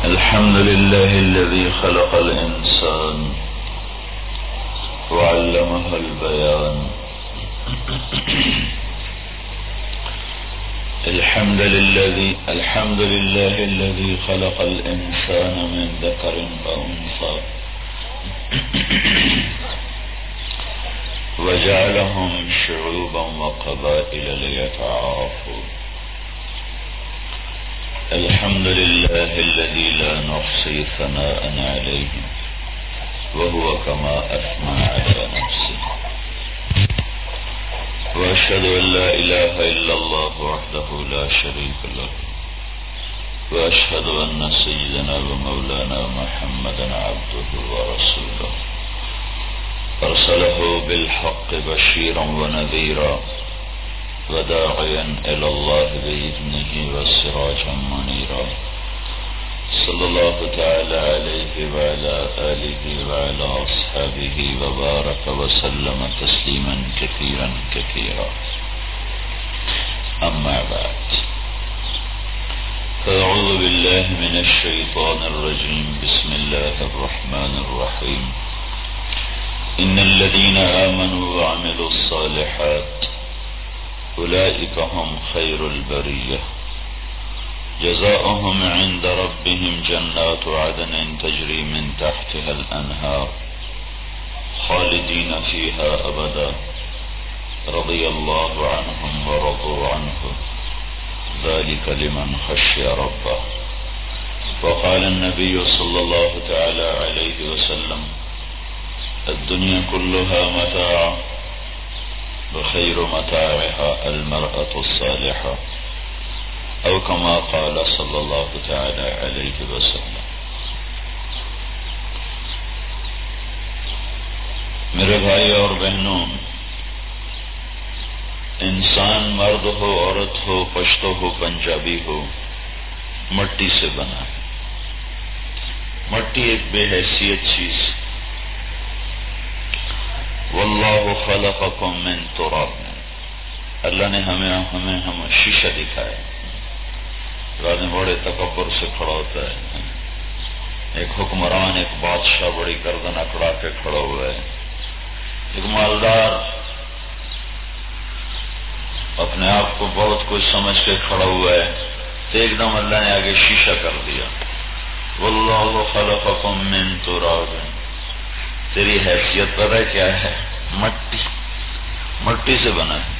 الحمد لله الذي خلق الإنسان وعلمه البيان. الحمد لله الذي خلق الإنسان من ذكر وأنثى وجعلهم شعوبا وقبائل ليتعارفوا. الحمد لله الذي لا نحصي ثناء عليه وهو كما أثنى على نفسه. وأشهد أن لا إله إلا الله وحده لا شريك له، وأشهد أن سيدنا ومولانا محمدا عبده ورسوله أرسله بالحق بشيرا ونذيرا وداعيا إلى الله بإذنه وسراجا منيرا. صلى الله تعالى عليه وعلى آله وعلى أصحابه وبارك وسلم تسليما كثيرا كثيرا. أما بعد، فأعوذ بالله من الشيطان الرجيم. بسم الله الرحمن الرحيم. إن الذين آمنوا وعملوا الصالحات أولئك هم خير البرية جزاؤهم عند ربهم جنات عدن تجري من تحتها الأنهار خالدين فيها أبدا رضي الله عنهم ورضوا عنه ذلك لمن خشي ربه. وقال النبي صلى الله تعالى عليه وسلم: الدنيا كلها متاع وخير متاعها المرأة الصالحة، أو كما قال صلی اللہ تعالی علیہ وسلم. میرے بھائی اور بہنوں، انسان مرد ہو، عورت ہو، پشتو ہو، پنجابی ہو، مٹی سے بنا ہے. مٹی ایک بے حیثیت چیز. واللہ خلقکم من تراب، اللہ نے ہمیں شیشہ دکھایا. آدمی بڑے تکبر سے کھڑا ہوتا ہے. ایک حکمران، ایک بادشاہ بڑی گردن اکڑا کے کھڑا ہوا ہے. ایک مالدار اپنے آپ کو بہت کچھ سمجھ کے کھڑا ہوا ہے، تو ایک دم اللہ نے آگے شیشہ کر دیا. واللہ خلقکم من تراب، تیری حیثیت پتہ کیا ہے؟ مٹی سے بنا ہے.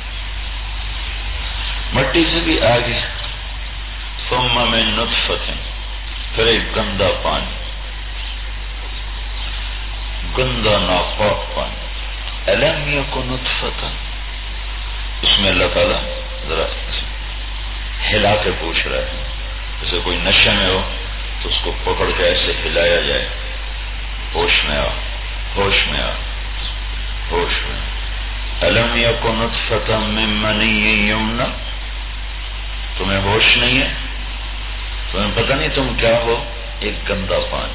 مٹی سے بھی آگے ثم من نطفة، پھر ایک گندا پانی، گندا ناپاک پانی. الم یکن نطفة، اس میں اللہ تعالیٰ ذرا ہلا کے پوچھ رہا ہے. جیسے کوئی نشے میں ہو تو اس کو پکڑ کے ایسے ہلایا جائے، ہوش میں آ، ہوش میں آ، ہوش میں. الم یکن نطفة من منی یمنی، تمہیں ہوش نہیں ہے؟ تمہیں پتہ نہیں تم کیا ہو؟ ایک گندا پانی.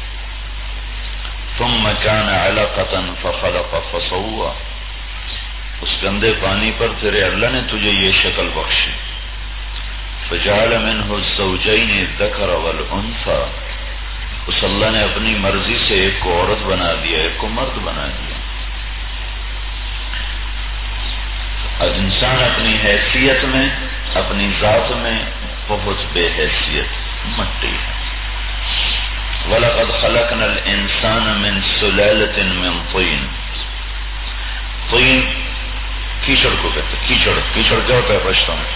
ثم كان علقة فخلق فسوى، اس گندے پانی پر تیرے اللہ نے تجھے یہ شکل بخشی. فجعل منه الزوجين الذكر والانثى، اس اللہ نے اپنی مرضی سے ایک کو عورت بنا دیا، ایک کو مرد بنا دیا. انسان اپنی حیثیت میں، اپنی ذات میں بہت بے حیثیت مٹی ہے. وَلَقَدْ خَلَقْنَا الْإِنسَانَ مِنْ سُلَالَةٍ مِنْ طِينٍ. طین کیچڑ کو کہتے ہیں. کیچڑ کیا ہوتا ہے پشتوں میں؟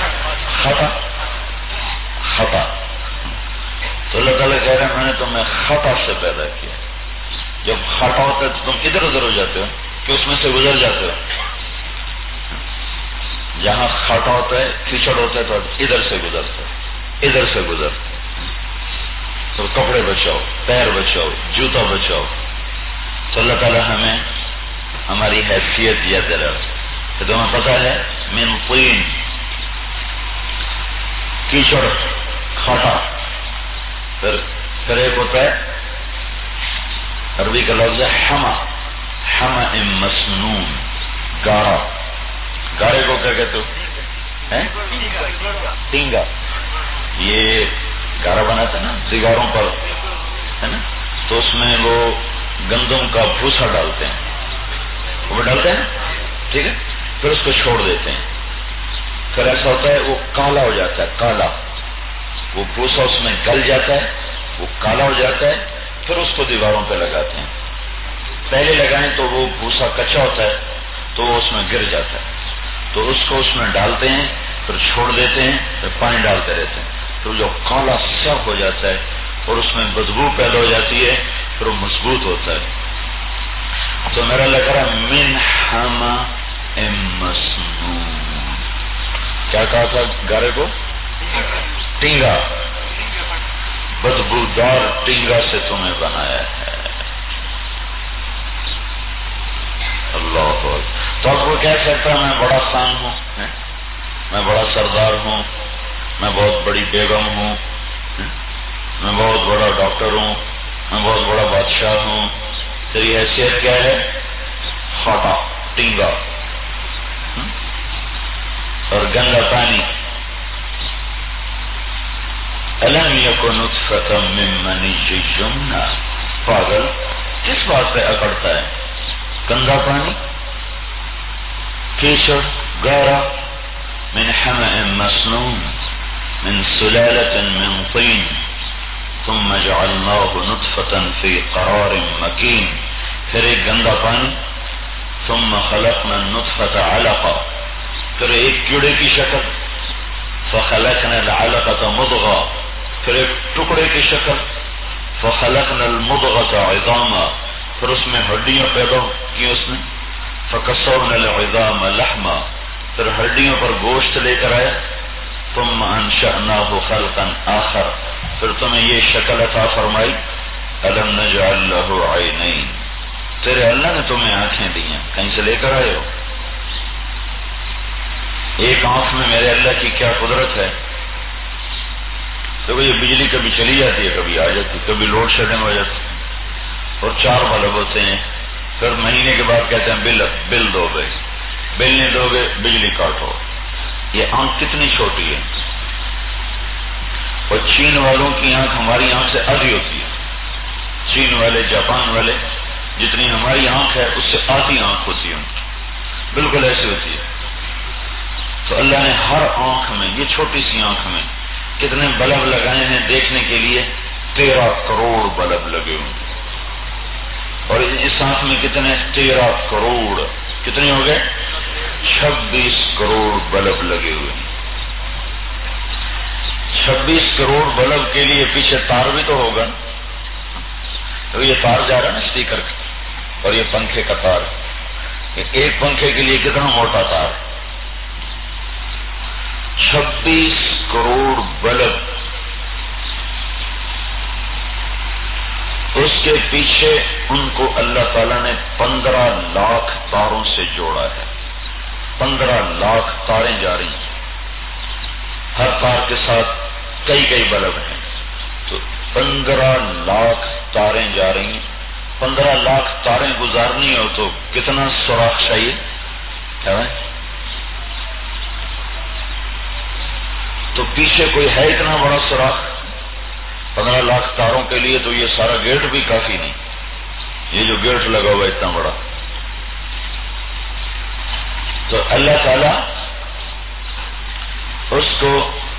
خطا. تو اللہ تعالیٰ کہہ رہے ہیں میں نے تمہیں خطا سے پیدا کیا. جب خطا ہوتا ہے تو تم ادھر ادھر ہو جاتے ہو کہ اس میں سے گزر جاتے ہو. جہاں خطا ہوتا ہے، کیچڑ ہوتا ہے تو ادھر سے گزرتے. تو کپڑے بچاؤ، پیر بچاؤ، جوتا بچاؤ. تو اللہ تعالیٰ ہمیں ہماری حیثیت یاد دلا. تو تمہیں پتہ ہے من طین، کیچڑ، خطا. پھر ایک ہوتا ہے عربی کا لفظ ہے حما مسنون، گارا. گارے کو کیا کہتے ہو؟ ٹینگا. یہ گارا بناتے ہیں نا دیواروں پر، ہے نا، تو اس میں وہ گندم کا بھوسا ڈالتے ہیں، وہ ڈالتے ہیں نا، ٹھیک ہے، پھر اس کو چھوڑ دیتے ہیں، پھر ایسا ہوتا ہے وہ کالا ہو جاتا ہے، کالا، وہ بھوسا اس میں گل جاتا ہے، وہ کالا ہو جاتا ہے، پھر اس کو دیواروں پہ لگاتے ہیں. پہلے لگائیں تو وہ بھوسا کچا ہوتا ہے تو وہ اس میں گر جاتا ہے، تو اس کو اس میں ڈالتے ہیں، پھر چھوڑ دیتے ہیں، پھر پانی ڈالتے رہتے ہیں، تو جو کالا سب ہو جاتا ہے اور اس میں بدبو پیدا ہو جاتی ہے، پھر وہ مضبوط ہوتا ہے. تو میرا لگ رہا من حما مسنون، کیا کہا تھا گارے کو؟ ٹینگا، بدبودار ٹینگا سے تمہیں بنایا ہے. اللہ اکبر. تو اب وہ کہہ سکتا ہے میں بڑا خان ہوں، میں بڑا سردار ہوں، میں بہت بڑی بیگم ہوں، میں بہت بڑا ڈاکٹر ہوں، میں بہت بڑا بادشاہ ہوں. تیری حیثیت کیا ہے؟ خاٹا، ٹینگا اور گندا پانی. الم یکن نطفۃ من منی یمنی، پاگل کس بات پہ اکڑتا ہے؟ گندا پانی، کیچڑ، گارا، من حمأ مسنون من سلالة من طین ثم جعلناه نطفة في قرار مکین. پھر ایک گندا پانی، ثم خلقنا النطفة علقة، پھر ایک کیڑے کی شکل، فخلقنا العلقة مضغة، پھر ایک ٹکڑے کی شکل، فخلقنا المضغة عظاما، پھر اس میں ہڈیاں پیدا کی اس نے، فکسونا العظام لحما، پھر ہڈیوں پر گوشت لے کر آیا، ثم انشأناه خلقا آخر، پھر تمہیں یہ شکل عطا فرمائی. الم نجعل له عینین، تیرے اللہ نے تمہیں آنکھیں دی ہیں، کہیں سے لے کر آئے ہو؟ ایک آنکھ میں میرے اللہ کی کیا قدرت ہے. دیکھو یہ بجلی کبھی چلی جاتی ہے، کبھی آ جاتی، کبھی لوڈ شیڈنگ ہو جاتی ہے، اور 4 بلب ہوتے ہیں، پھر مہینے کے بعد کہتے ہیں بل دو گے، بل نہیں دو گے بجلی کاٹو. یہ آنکھ کتنی چھوٹی ہے. اور چین والوں کی آنکھ ہماری آنکھ سے آدھی ہوتی ہے. چین والے، جاپان والے، جتنی ہماری آنکھ ہے اس سے آدھی آنکھ ہوتی ہے، بالکل ایسی ہوتی ہے. تو اللہ نے ہر آنکھ میں، یہ چھوٹی سی آنکھ میں کتنے بلب لگائے ہیں دیکھنے کے لیے؟ 13 کروڑ بلب لگے ہوئے. اور اس آنکھ میں کتنے؟ 13 کروڑ، کتنے ہو گئے؟ 26 کروڑ بلب لگے ہوئے. 26 کروڑ بلب کے لیے پیچھے تار بھی تو ہوگا. تو یہ تار جا رہا ہے نا اسپیکر کا، اور یہ پنکھے کا تار، ایک پنکھے کے لیے کتنا موٹا تار؟ 26 کروڑ بلب. اس کے پیچھے ان کو اللہ تعالیٰ نے 15 لاکھ تاروں سے جوڑا ہے. 15 لاکھ تاریں جا رہی ہیں، ہر تار کے ساتھ کئی بلب ہیں، تو 15 لاکھ تاریں جا رہی ہیں. 15 لاکھ تاریں گزارنی ہو تو کتنا سوراخ چاہیے؟ کیا ہے؟ تو پیچھے کوئی ہے اتنا بڑا سوراخ 15 لاکھ تاروں کے لیے؟ تو یہ سارا گیٹ بھی کافی نہیں، یہ جو گیٹ لگا ہوا ہے اتنا بڑا. تو اللہ تعالی اس کو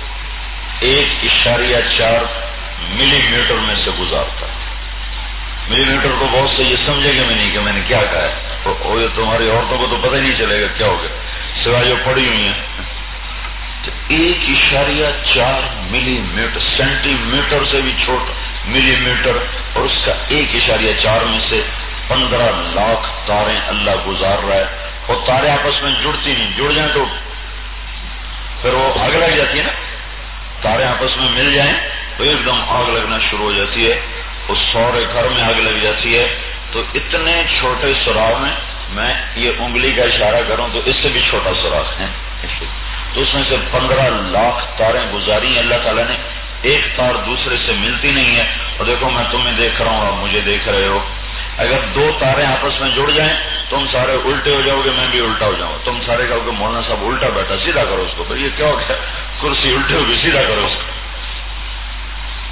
1.4 ملی میٹر میں سے گزارتا ہے. ملی میٹر کو بہت سے یہ سمجھے گا نہیں کہ میں نے کیا کہا ہے، اور یہ تمہاری عورتوں کو تو پتہ ہی نہیں چلے گا کیا ہوگا، سوائے جو پڑی ہوئی ہیں. تو 1.4 ملی میٹر، سینٹی میٹر سے بھی چھوٹا ملی میٹر، اور اس کا 1.4 میں سے 15 لاکھ تاریں اللہ گزار رہا ہے. اور تاریں آپس میں جڑتی نہیں، جڑ جائیں تو پھر وہ آگ لگ جاتی ہے نا. تاریں آپس میں مل جائیں تو ایک دم آگ لگنا شروع ہو جاتی ہے، اس سورے گھر میں آگ لگ جاتی ہے. تو اتنے چھوٹے سوراخ میں یہ انگلی کا اشارہ کروں تو اس سے بھی چھوٹا سوراخ ہے، تو اس میں سے 15 لاکھ تاریں گزاری ہیں اللہ تعالیٰ نے. ایک تار دوسرے سے ملتی نہیں ہے. اور دیکھو میں تمہیں دیکھ رہا ہوں، آپ مجھے دیکھ رہے ہو. اگر 2 تاریں آپس میں جڑ جائیں تم سارے الٹے ہو جاؤ گے، میں بھی الٹا ہو جاؤں. تم سارے کہو گے مولانا صاحب الٹا بیٹھا، سیدھا کرو اس کو. یہ کیا ہو گیا؟ کرسی الٹی ہوگی، سیدھا کرو اس کو.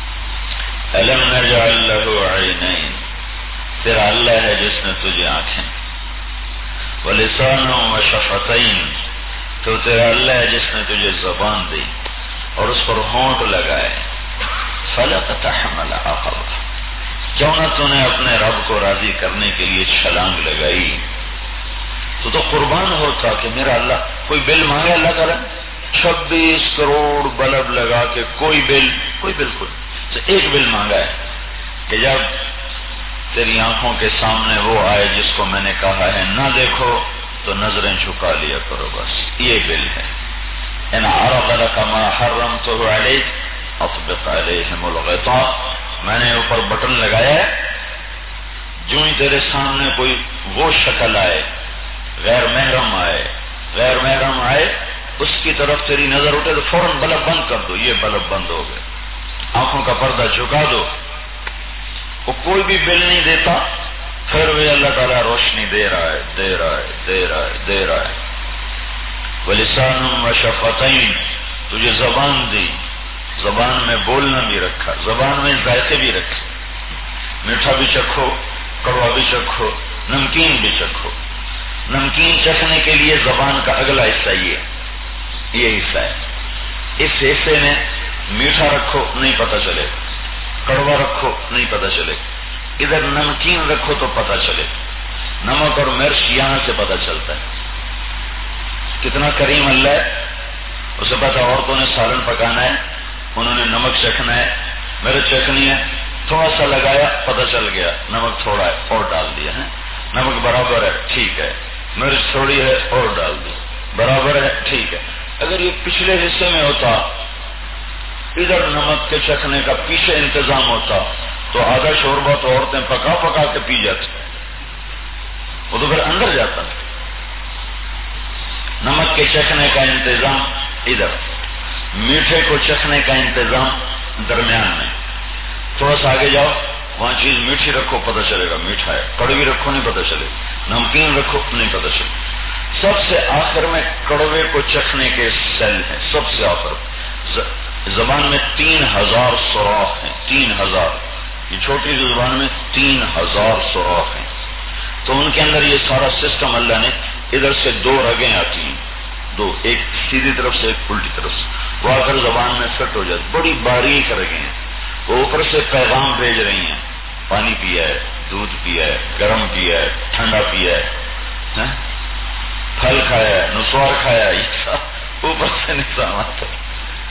الم نجعل له عینین، تیرا اللہ ہے جس نے تجھے آنکھیں، ولسانا وشفتین، تو تیرا اللہ ہے جس نے تجھے زبان دی اور اس پر ہونٹ لگائے، فلقتحم العقبہ، کیوں نہ تو نے اپنے رب کو راضی کرنے کے لیے چھلانگ لگائی، تو قربان ہوتا کہ میرا اللہ کوئی بل مانگے اللہ تعالیٰ 26 کروڑ بلب لگا کے کوئی بالکل تو ایک بل مانگا ہے کہ جب تیری آنکھوں کے سامنے وہ آئے جس کو میں نے کہا ہے نہ دیکھو تو نظریں جھکا لیا کرو، بس یہ بل ہے۔ ان عرض لك ما حرمته عليك اطبق عليهم الغطاء، میں نے اوپر بٹن لگایا ہے، جو ہی تیرے سامنے کوئی وہ شکل آئے، غیر محرم آئے اس کی طرف تیری نظر اٹھے تو فوراً بلب بند کر دو، یہ بلب بند ہو گئے، آنکھوں کا پردہ جھکا دو۔ وہ کوئی بھی بل نہیں دیتا، پھر بھی اللہ تعالیٰ روشنی دے رہا ہے۔ وَلِسَانٌ وَشَفَتَيْن، تجھے زبان دی، زبان میں بولنا بھی رکھا، زبان میں ذائقے بھی رکھے، میٹھا بھی چکھو، کڑوا بھی چکھو، نمکین بھی چکھو۔ نمکین چکھنے کے لیے زبان کا اگلا حصہ یہ حصہ ہے، اس حصے میں میٹھا رکھو نہیں پتہ چلے، کڑوا رکھو نہیں پتہ چلے، ادھر نمکین رکھو تو پتہ چلے۔ نمک اور مرچ یہاں سے پتہ چلتا ہے کتنا کریم اللہ ہے، اسے پتا عورتوں نے سالن پکانا ہے، انہوں نے نمک چکھنا ہے، مرچ چکھنی ہے، تھوڑا سا لگایا پتہ چل گیا نمک تھوڑا ہے اور ڈال دیا ہے، نمک برابر ہے ٹھیک ہے، مرچ تھوڑی ہے اور ڈال دی برابر ہے ٹھیک ہے۔ اگر یہ پچھلے حصے میں ہوتا، ادھر نمک کے چکھنے کا پیچھے انتظام ہوتا تو آدھا شوربہ تو عورتیں پکا کے پی جاتی، وہ تو پھر اندر جاتا۔ نمک کے چکھنے کا انتظام ادھر، میٹھے کو چکھنے کا انتظام درمیان میں، تھوڑا سا آگے جاؤ وہاں چیز میٹھی رکھو پتہ چلے گا میٹھا ہے، کڑوی رکھو نہیں پتہ چلے، نمکین رکھو نہیں پتہ چلے۔ سب سے آخر میں کڑوے کو چکھنے کے سیل ہیں، سب سے آخر زبان میں 3000 سوراخ ہیں، 3000، یہ چھوٹی سی زبان میں 3000 سوراخ ہیں، تو ان کے اندر یہ سارا سسٹم اللہ نے، ادھر سے 2 رگیں آتی ہیں، 2، ایک سیدھی طرف سے ایک الٹی طرف سے، وہ آ کر زبان میں فٹ ہو جاتی، بڑی باریک رگیں ہیں، وہ اوپر سے پیغام بھیج رہی ہیں، پانی پیا ہے، دودھ پیا ہے، گرم پیا ہے، ٹھنڈا پیا ہے، پھل کھایا ہے، نسوار کھایا ہے، یہ سب اوپر سے نظام آتا ہے۔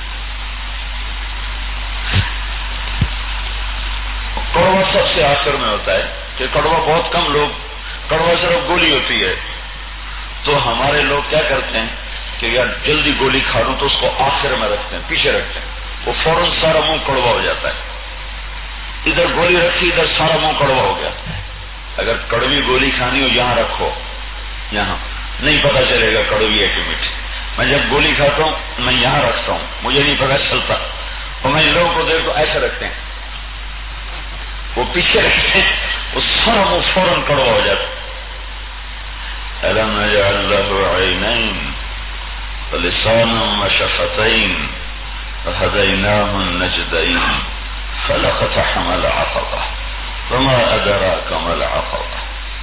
کڑوا سب سے آخر میں ہوتا ہے کہ کڑوا بہت کم لوگ، کڑوا صرف گولی ہوتی ہے، تو ہمارے لوگ کیا کرتے ہیں کہ یار جلدی گولی کھا لوں تو اس کو آخر میں رکھتے ہیں، پیچھے رکھتے ہیں، وہ فوراً سارا منہ کڑوا ہو جاتا ہے۔ ادھر گولی رکھی ادھر سارا منہ کڑوا ہو گیا۔ اگر کڑوی گولی کھانی ہو یہاں رکھو، یہاں نہیں پتا چلے گا کڑوی ہے کہ میٹھی۔ میں جب گولی کھاتا ہوں میں یہاں رکھتا ہوں، مجھے نہیں پتا چلتا، اور میں لوگوں کو دیکھ تو ایسے رکھتے ہیں، وہ پیچھے رکھتے ہیں، وہ سارا منہ فوراً کڑوا ہو جاتا ہے۔ أَلَمْ نَجْعَلْ لَهُ عَيْنَيْنِ وَلِسَانًا وَشَفَتَيْنِ وَهَدَيْنَاهُ النَّجْدَيْنِ فَلَقْتَحَمَ الْعَقَبَةَ وَمَا أَدْرَاكَ مَا الْعَقَبَةُ۔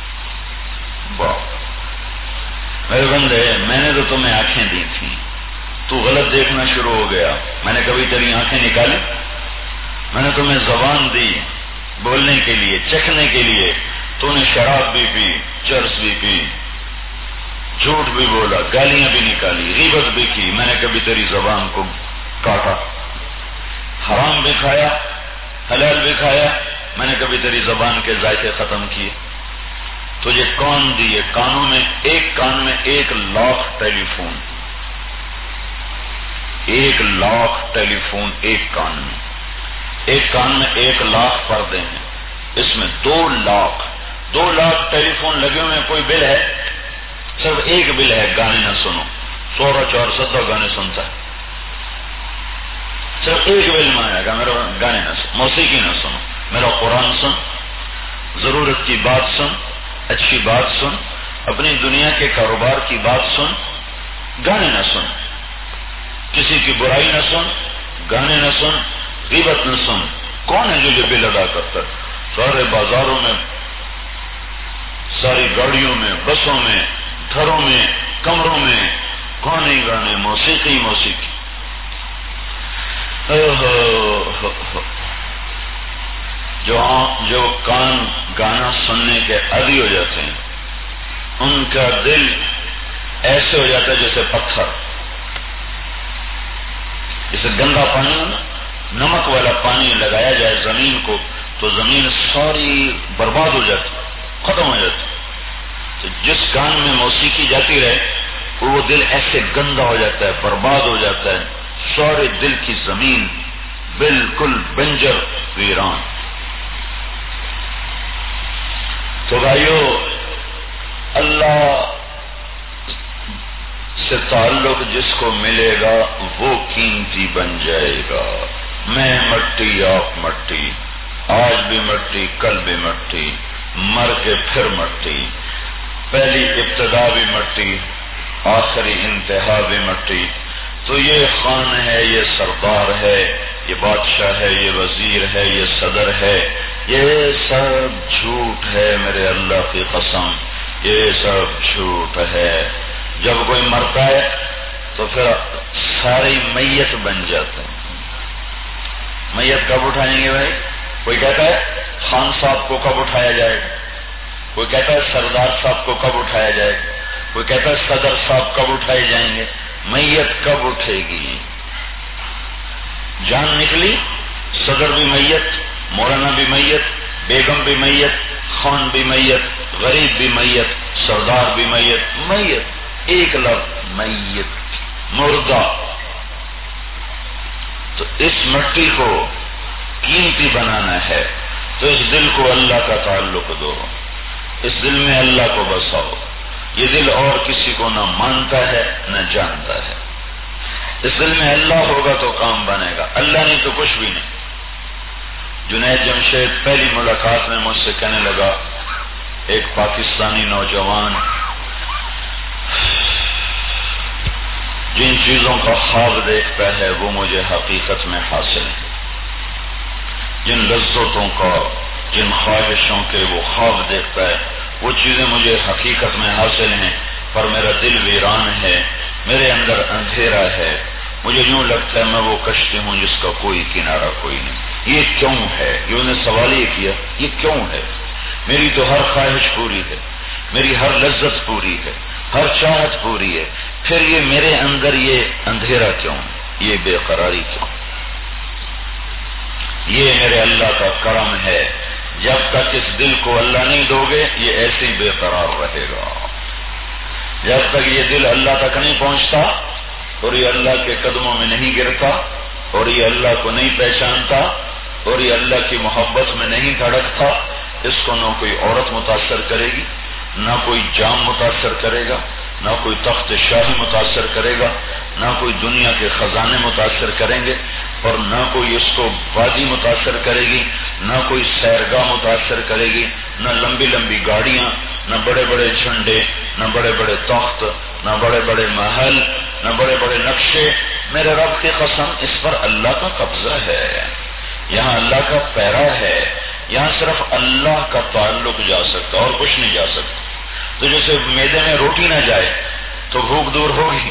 میرے بندے، میں نے تو تمہیں آنکھیں دی تھیں، تو غلط دیکھنا شروع ہو گیا، میں نے کبھی تیری آنکھیں نکالی؟ میں نے تمہیں زبان دی بولنے کے لیے، چکھنے کے لیے، تو نے شراب بھی پی، چرس بھی پی، جھوٹ بھی بولا، گالیاں بھی نکالی، غیبت بھی کی، میں نے کبھی تیری زبان کو کاٹا، حرام بھی کھایا حلال بھی کھایا، میں نے کبھی تیری زبان کے ذائقے ختم کیے؟ تجھے کون دیے؟ کانوں میں، ایک کان میں 1,00,000 ٹیلی فون، 1,00,000 ٹیلی فون ایک کان میں، ایک کان میں 1,00,000 پردے ہیں، اس میں 2,00,000 ٹیلی فون لگے ہوئے ہیں۔ کوئی بل ہے؟ صرف ایک بل ہے، گانے نہ سنو، 100 گانے سنتا ہے، صرف ایک بل مانگے گا، میرا گانے نہ سن، موسیقی نہ سنو، میرا قرآن سن، ضرورت کی بات سن، اچھی بات سن، اپنی دنیا کے کاروبار کی بات سن، گانے نہ سن، کسی کی برائی نہ سن، گانے نہ سن، غیبت نہ سن، کون ہے جو یہ بل ادا کرتا ہے؟ سارے بازاروں میں، ساری گاڑیوں میں، بسوں میں، گھروں میں، کمروں میں گانے گانے، موسیقی موسیقی۔ جو کان گانا سننے کے عادی ہو جاتے ہیں ان کا دل ایسے ہو جاتا ہے جیسے پتھر، جیسے گندا پانی، نمک والا پانی لگایا جائے زمین کو تو زمین ساری برباد ہو جاتی، ختم ہو جاتی۔ تو جس کان میں موسیقی جاتی رہے وہ دل ایسے گندا ہو جاتا ہے، برباد ہو جاتا ہے، سارے دل کی زمین بالکل بنجر ویران۔ تو بھائیو، اللہ سے تعلق جس کو ملے گا وہ قیمتی بن جائے گا۔ میں مٹی، آپ مٹی، آج بھی مٹی، کل بھی مٹی، مر کے پھر مٹی، پہلی ابتدا بھی مٹی، آخری انتہا بھی مٹی۔ تو یہ خان ہے، یہ سردار ہے، یہ بادشاہ ہے، یہ وزیر ہے، یہ صدر ہے، یہ سب جھوٹ ہے، میرے اللہ کی قسم یہ سب جھوٹ ہے۔ جب کوئی مرتا ہے تو پھر سارے میت بن جاتے ہیں۔ میت کب اٹھائیں گے بھائی؟ کوئی کہتا ہے خان صاحب کو کب اٹھایا جائے گا، کوئی کہتا ہے سردار صاحب کو کب اٹھایا جائے گا، کوئی کہتا ہے صدر صاحب کب اٹھائے جائیں گے۔ میت کب اٹھے گی؟ جان نکلی، صدر بھی میت، مولانا بھی میت، بیگم بھی میت، خان بھی میت، غریب بھی میت، سردار بھی میت، میت، ایک لفظ میت، مردہ۔ تو اس مٹی کو قیمتی بنانا ہے تو اس دل کو اللہ کا تعلق دو، اس دل میں اللہ کو بساؤ۔ یہ دل اور کسی کو نہ مانتا ہے نہ جانتا ہے۔ اس دل میں اللہ ہوگا تو کام بنے گا، اللہ نہیں تو کچھ بھی نہیں۔ جنید جمشید پہلی ملاقات میں مجھ سے کہنے لگا، ایک پاکستانی نوجوان جن چیزوں کا خواب دیکھتا ہے وہ مجھے حقیقت میں حاصل ہے، جن لذتوں کا، جن خواہشوں کے وہ خواب دیکھتا ہے وہ چیزیں مجھے حقیقت میں حاصل ہیں، پر میرا دل ویران ہے، میرے اندر اندھیرا ہے، مجھے یوں لگتا ہے میں وہ کشتی ہوں جس کا کوئی کنارہ کوئی نہیں۔ یہ کیوں ہے؟ یہ انہوں نے سوال یہ کیا، یہ کیوں ہے؟ میری تو ہر خواہش پوری ہے، میری ہر لذت پوری ہے، ہر چاہت پوری ہے، پھر یہ میرے اندر یہ اندھیرا کیوں، یہ بے قراری کیوں؟ یہ میرے اللہ کا کرم ہے، جب تک اس دل کو اللہ نہیں دو گے یہ ایسے ہی بے قرار رہے گا۔ جب تک یہ دل اللہ تک نہیں پہنچتا اور یہ اللہ کے قدموں میں نہیں گرتا اور یہ اللہ کو نہیں پہچانتا اور یہ اللہ کی محبت میں نہیں دھڑکتا، اس کو نہ کوئی عورت متاثر کرے گی، نہ کوئی جام متاثر کرے گا، نہ کوئی تخت شاہی متاثر کرے گا، نہ کوئی دنیا کے خزانے متاثر کریں گے، اور نہ کوئی اس کو وادی متاثر کرے گی، نہ کوئی سیرگاہ متاثر کرے گی، نہ لمبی لمبی گاڑیاں، نہ بڑے بڑے جھنڈے، نہ بڑے بڑے تخت، نہ بڑے بڑے محل، نہ بڑے بڑے نقشے۔ میرے رب کی قسم اس پر اللہ کا قبضہ ہے، یہاں اللہ کا پیرا ہے، یہاں صرف اللہ کا تعلق جا سکتا اور کچھ نہیں جا سکتا۔ تو جیسے معدے میں روٹی نہ جائے تو بھوک دور ہوگی،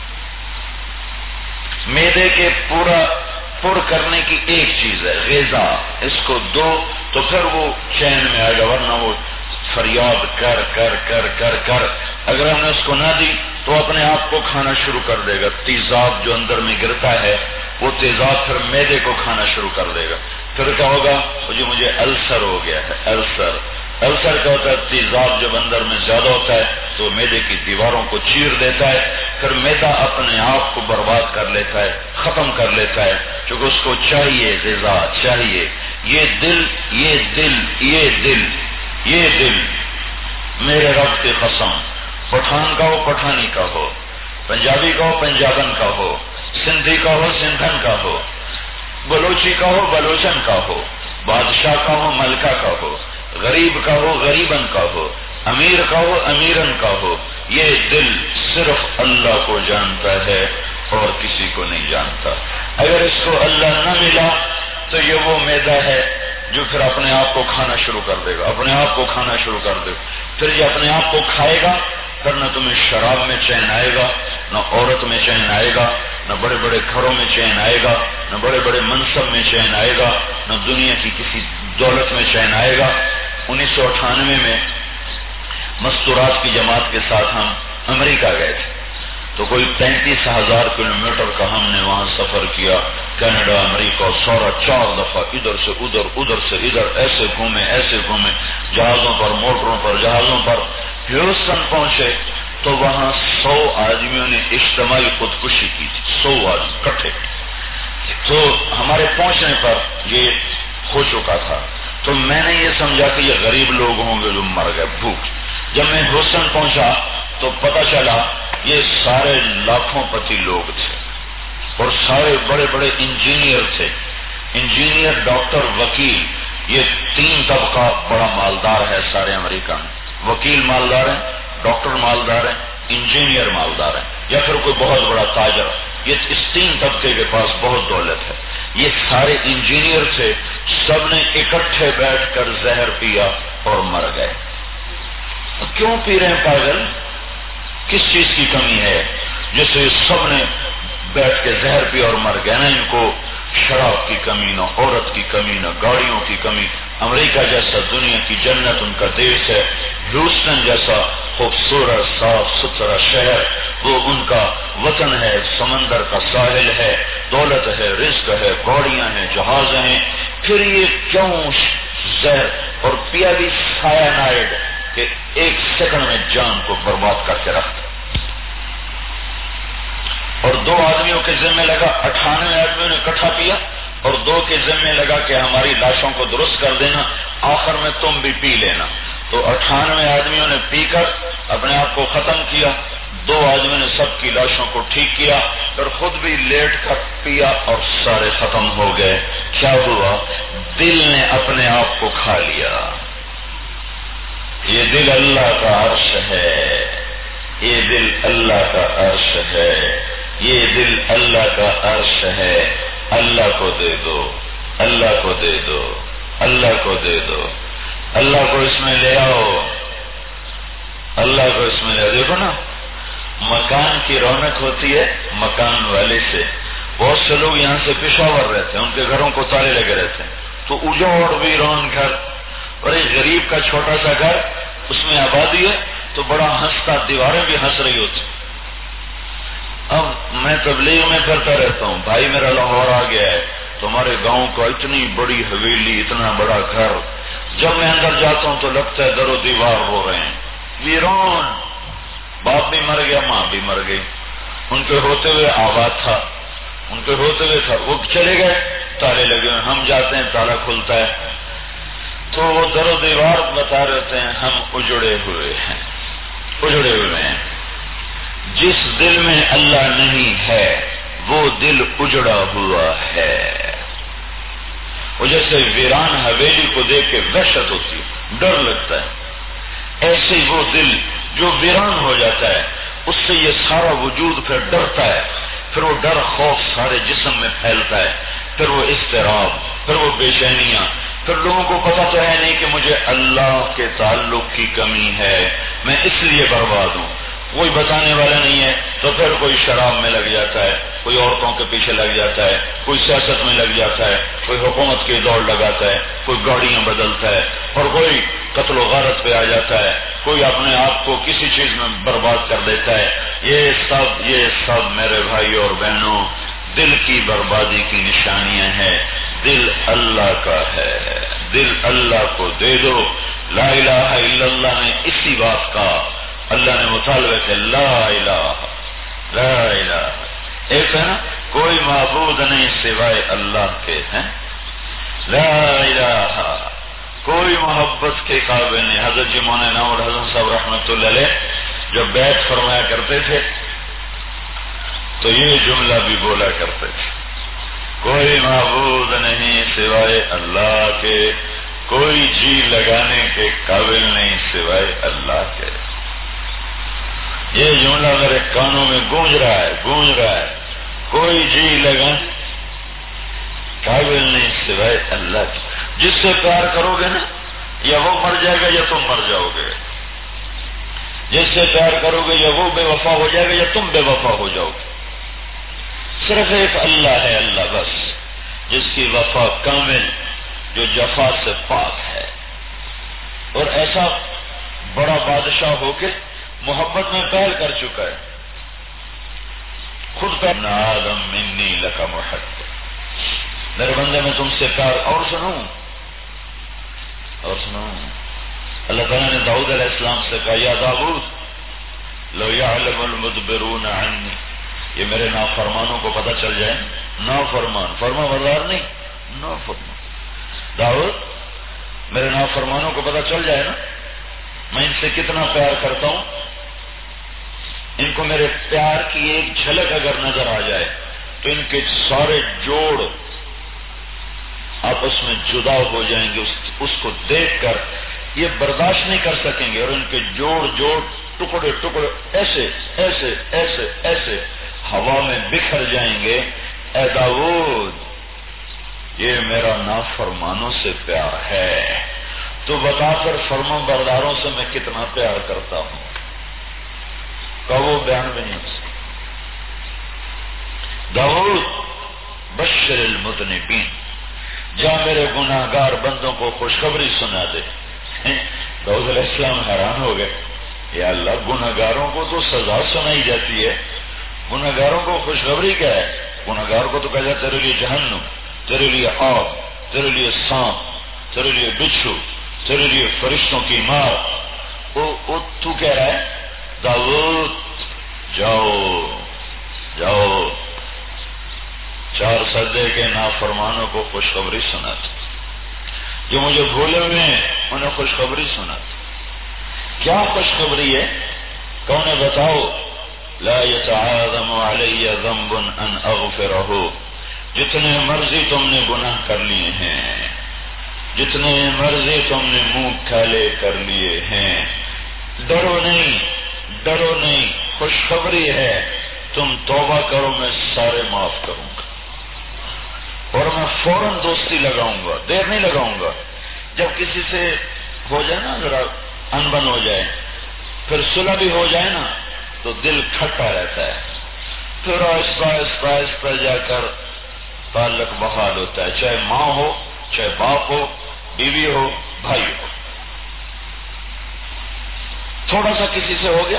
معدے کے پورا پر کرنے کی ایک چیز ہے غذا، اس کو دو تو پھر وہ چین میں آئے گا، ورنہ وہ فریاد کر کر کر کر کر اگر ہم نے اس کو نہ دی تو اپنے آپ کو کھانا شروع کر دے گا۔ تیزاب جو اندر میں گرتا ہے وہ تیزاب پھر معدے کو کھانا شروع کر دے گا، پھر کیا ہوگا؟ جو مجھے السر ہو گیا ہے، السر کیا ہوتا ہے؟ تیزاب جب اندر میں زیادہ ہوتا ہے تو معدے کی دیواروں کو چیر دیتا ہے، پھر معدہ اپنے آپ کو برباد کر لیتا ہے، ختم کر لیتا ہے، کیونکہ اس کو چاہیے غذا چاہیے۔ یہ دل یہ دل یہ دل یہ دل میرے رب کی قسم، پٹھان کا ہو پٹھانی کا ہو، پنجابی کا ہو پنجابن کا ہو، سندھی کا ہو سندھن کا ہو، بلوچی کا ہو بلوچن کا ہو، بادشاہ کا ہو ملکہ کا ہو، غریب کا ہو غریبن کا ہو، امیر کا ہو امیرن کا ہو، یہ دل صرف اللہ کو جانتا ہے اور کسی کو نہیں جانتا۔ اگر اس کو اللہ نہ ملا تو یہ وہ معدہ ہے جو پھر اپنے آپ کو کھانا شروع کر دے گا، اپنے آپ کو کھانا شروع کر دے گا. پھر یہ اپنے آپ کو کھائے گا، پھر نہ تمہیں شراب میں چین آئے گا، نہ عورت میں چین آئے گا، نہ بڑے بڑے گھروں میں چین آئے گا، نہ بڑے بڑے منصب میں چین آئے گا، نہ دنیا کی کسی دولت میں چین آئے گا. 1998 میں مستورات کی جماعت کے ساتھ ہم امریکہ گئے تھے، تو کوئی 35,000 کلومیٹر کا ہم نے وہاں سفر کیا. کینیڈا، امریکہ، سورا 4 دفعہ ادھر سے ادھر، ادھر سے ادھر، ایسے گھومے، جہازوں پر، موٹروں پر، جہازوں پر. ہیوسٹن پہنچے تو وہاں 100 آدمیوں نے اجتماعی خودکشی کی تھی، 100 آدمی کٹھے. تو ہمارے پہنچنے پر یہ ہو چکا تھا، تو میں نے یہ سمجھا کہ یہ غریب لوگ ہوں گے جو مر گئے بھوک. جب میں ہیوسٹن پہنچا تو پتہ چلا یہ سارے لاکھوں پتی لوگ تھے اور سارے بڑے بڑے انجینئر تھے، انجینئر، ڈاکٹر، وکیل. یہ 3 طبقہ بڑا مالدار ہے سارے امریکہ میں. وکیل مالدار ہیں، ڈاکٹر مالدار ہیں، انجینئر مالدار ہیں، یا پھر کوئی بہت بڑا تاجر. یہ اس 3 طبقے کے پاس بہت دولت ہے. یہ سارے انجینئر تھے، سب نے اکٹھے بیٹھ کر زہر پیا اور مر گئے. کیوں پی رہے ہیں پاگل؟ کس چیز کی کمی ہے جسے سب نے بیٹھ کے زہر پیا اور مر گئے؟ نہ ان کو شراب کی کمی، نہ عورت کی کمی، نہ گاڑیوں کی کمی. امریکہ جیسا دنیا کی جنت ان کا دیش ہے، ہیوسٹن جیسا خوبصورت صاف ستھرا شہر وہ ان کا وطن ہے، سمندر کا ساحل ہے، دولت ہے، رزق ہے، گاڑیاں ہیں، جہاز ہیں. پھر یہ کیوں زہر؟ اور پیا بھی سائنائڈ کہ 1 سیکنڈ میں جان کو برباد کر کے رکھتا. اور 2 آدمیوں کے ذمہ لگا، 98 آدمیوں نے اکٹھا پیا، اور 2 کے ذمہ لگا کہ ہماری لاشوں کو درست کر دینا، آخر میں تم بھی پی لینا. تو 98 آدمیوں نے پی کر اپنے آپ کو ختم کیا، 2 آدمیوں نے سب کی لاشوں کو ٹھیک کیا، پھر خود بھی لیٹ کر پیا اور سارے ختم ہو گئے. کیا ہوا؟ دل نے اپنے آپ کو کھا لیا. یہ دل اللہ کا عرش ہے، یہ دل اللہ کا عرش ہے، یہ دل اللہ کا عرش ہے. اللہ کو دے دو، اللہ کو دے دو، اللہ کو دے دو، اللہ کو اس میں لے آؤ، اللہ کو اس میں لے آؤ. دیکھو نا، مکان کی رونق ہوتی ہے مکان والے سے. بہت سے لوگ یہاں سے پشاور رہتے ہیں، ان کے گھروں کو تالے لگے رہتے ہیں، تو اجوڑ ویران گھر، اور ایک غریب کا چھوٹا سا گھر، اس میں آبادی ہے تو بڑا ہنستا، دیواریں بھی ہنس رہی ہوتی. اب میں تبلیغ میں کرتا رہتا ہوں، بھائی میرا لاہور آ گیا ہے، تمہارے گاؤں کا اتنی بڑی حویلی، اتنا بڑا گھر. جب میں اندر جاتا ہوں تو لگتا ہے در و دیوار ہو رہے ہیں، ویران. باپ بھی مر گیا، ماں بھی مر گئی، ان کے ہوتے ہوئے آباد تھا، ان کے ہوتے ہوئے تھا، وہ چلے گئے، تالے لگے ہوئے. ہم جاتے ہیں تالا کھلتا ہے تو وہ در و دیوار بتا رہتے ہیں ہم اجڑے ہوئے ہیں، اجڑے ہوئے ہیں. جس دل میں اللہ نہیں ہے وہ دل اجڑا ہوا ہے. وہ جیسے ویران حویلی کو دیکھ کے وحشت ہوتی ہے، ڈر لگتا ہے، ایسے وہ دل جو ویران ہو جاتا ہے اس سے یہ سارا وجود پھر ڈرتا ہے، پھر وہ ڈر خوف سارے جسم میں پھیلتا ہے، پھر وہ اضطراب، پھر وہ بے چینیاں. پھر لوگوں کو پتا تو ہے نہیں کہ مجھے اللہ کے تعلق کی کمی ہے، میں اس لیے برباد ہوں. کوئی بتانے والا نہیں ہے تو پھر کوئی شراب میں لگ جاتا ہے، کوئی عورتوں کے پیچھے لگ جاتا ہے، کوئی سیاست میں لگ جاتا ہے، کوئی حکومت کی دوڑ لگاتا ہے، کوئی گاڑیاں بدلتا ہے، اور کوئی قتل و غارت پہ آ جاتا ہے، کوئی اپنے آپ کو کسی چیز میں برباد کر دیتا ہے. یہ سب میرے بھائی اور بہنوں دل کی بربادی کی نشانیاں ہیں. دل اللہ کا ہے، دل اللہ کو دے دو. لا الہ الا اللہ نے اسی بات کا اللہ نے مطالبہ کہ لا الہ، لا الہ، ایک ہے نا، کوئی معبود نہیں سوائے اللہ کے ہیں، لا الہ، کوئی محبت کے قابل نہیں. حضرت جی مولانا اور حضرت صاحب رحمۃ اللہ علیہ جب بیعت فرمایا کرتے تھے تو یہ جملہ بھی بولا کرتے تھے، کوئی معبود نہیں سوائے اللہ کے، کوئی جی لگانے کے قابل نہیں سوائے اللہ کے. یہ جملہ میرے کانوں میں گونج رہا ہے، گونج رہا ہے. کوئی جی لگا قابل نہیں سوائے اللہ کی. جس سے پیار کرو گے نا یا وہ مر جائے گا یا تم مر جاؤ گے. جس سے پیار کرو گے یا وہ بے وفا ہو جائے گا یا تم بے وفا ہو جاؤ گے. صرف ایک اللہ ہے، اللہ بس، جس کی وفا کامل، جو جفا سے پاک ہے. اور ایسا بڑا بادشاہ ہو کے محبت میں پہل کر چکا ہے. خود کا آدم منی لکا محب، میرے بندے میں تم سے پیار. اور سنوں اللہ تعالیٰ نے داؤد علیہ السلام سے کہا یا داؤد لو یعلم المدبرون عنی، یہ میرے نافرمانوں کو پتہ چل جائے. نافرمان، فرما بردار نہیں، نافرمان. داؤد میرے نافرمانوں کو پتہ چل جائے نا میں ان سے کتنا پیار کرتا ہوں، ان کو میرے پیار کی ایک جھلک اگر نظر آ جائے تو ان کے سارے جوڑ آپس میں جدا ہو جائیں گے. اس کو دیکھ کر یہ برداشت نہیں کر سکیں گے اور ان کے جوڑ ٹکڑے ٹکڑے ایسے ایسے ایسے ایسے ہوا میں بکھر جائیں گے. اے داؤد یہ میرا نافرمانوں سے پیار ہے، تو بتا کر فرما برداروں سے میں کتنا پیار کرتا ہوں. کہ وہ بیان بھی نہیں ہو سکتا. داؤد بشر المذنبین، جا میرے گناہ گار بندوں کو خوشخبری سنا دے. داؤد علیہ السلام حیران ہو گئے، یا اللہ گناہ گاروں کو تو سزا سنائی جاتی ہے، گناہ گاروں کو خوشخبری کیا ہے؟ گناہ گار کو تو کہا جاتا ہے تیرے لیے جہنم، تیرے لیے آگ، تیرے لیے سانپ، تیرے لیے بچھو، تیرے لیے فرشتوں کی مار. تو کہہ رہا ہے داؤد جاؤ 4 سجدے کے نافرمانوں کو خوشخبری سناتے، جو مجھے بھولے ہوئے ہیں انہیں خوشخبری سناتے. کیا خوشخبری ہے؟ کون ہے بتاؤ؟ لا يتعاظم علی ذنب ان اغفرہ، جتنے مرضی تم نے گناہ کر لیے ہیں، جتنے مرضی تم نے منہ کھالے کر لیے ہیں، ڈرو نہیں، خوشخبری ہے تم توبہ کرو میں سارے معاف کروں گا. اور میں فوراً دوستی لگاؤں گا، دیر نہیں لگاؤں گا. جب کسی سے ہو جائے نا ذرا انبن ہو جائے، پھر صلح بھی ہو جائے نا تو دل کھٹا رہتا ہے، پھر آہستہ جا کر تعلق بحال ہوتا ہے، چاہے ماں ہو، چاہے باپ ہو، بیوی ہو، بھائی ہو. تھوڑا سا کسی سے ہو گیا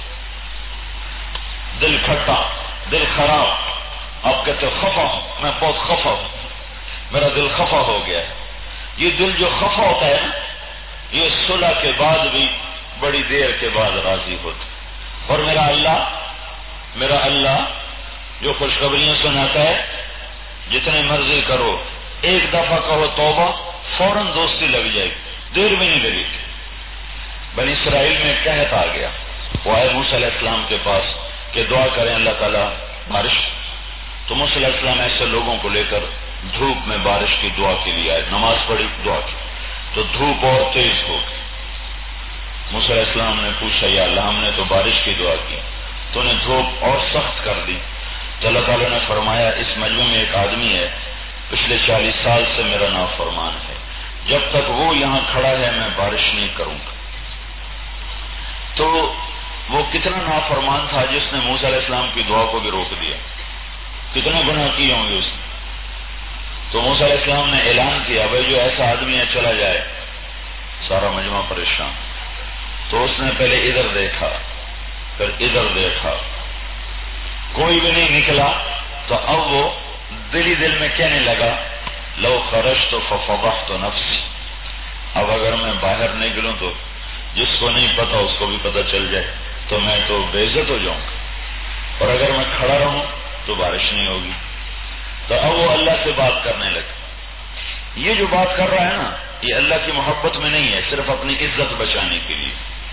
دل کھٹا، دل خراب، آپ کہتے ہو خفا ہوں، میں بہت خفا ہوں، میرا دل خفا ہو گیا ہے. یہ دل جو خفا ہوتا ہے نا یہ صلح کے بعد بھی بڑی دیر کے بعد راضی ہوتا. اور میرا اللہ جو خوشخبریاں سناتا ہے، جتنے مرضی کرو، ایک دفعہ کہو توبہ فوراً دوستی لگ جائے گی، دیر بھی نہیں لگے گی. بنی اسرائیل میں قحط آ گیا، وہ آئے موسیٰ علیہ السلام کے پاس کہ دعا کریں اللہ تعالیٰ بارش. تو موسیٰ علیہ السلام ایسے لوگوں کو لے کر دھوپ میں بارش کی دعا کے لیے آئے، نماز پڑھی، دعا کی تو دھوپ اور تیز ہو گئی. موسیٰ علیہ السلام نے پوچھا یا اللہ ہم نے تو بارش کی دعا کی، تو نے دھوپ اور سخت کر دی. تو اللہ تعالیٰ نے فرمایا اس مجمع میں ایک آدمی ہے پچھلے 40 سال سے میرا نافرمان ہے، جب تک وہ یہاں کھڑا ہے میں بارش نہیں کروں گا. تو وہ کتنا نافرمان تھا جس نے موسیٰ علیہ السلام کی دعا کو بھی روک دیا، کتنے گناہ کیے ہوں گے اس نے. تو موسیٰ علیہ السلام نے اعلان کیا بھائی جو ایسا آدمی ہے چلا جائے. سارا مجمع پریشان. تو اس نے پہلے ادھر دیکھا پھر ادھر دیکھا، کوئی بھی نہیں نکلا. تو اب وہ دل میں کہنے لگا لو خرجت ففضحت نفسی، اب اگر میں باہر نکلوں تو جس کو نہیں پتا اس کو بھی پتا چل جائے تو میں تو بے عزت ہو جاؤں گا، اور اگر میں کھڑا رہوں تو بارش نہیں ہوگی. تو اب وہ اللہ سے بات کرنے لگا. یہ جو بات کر رہا ہے نا یہ اللہ کی محبت میں نہیں ہے، صرف اپنی عزت بچانے کے لیے.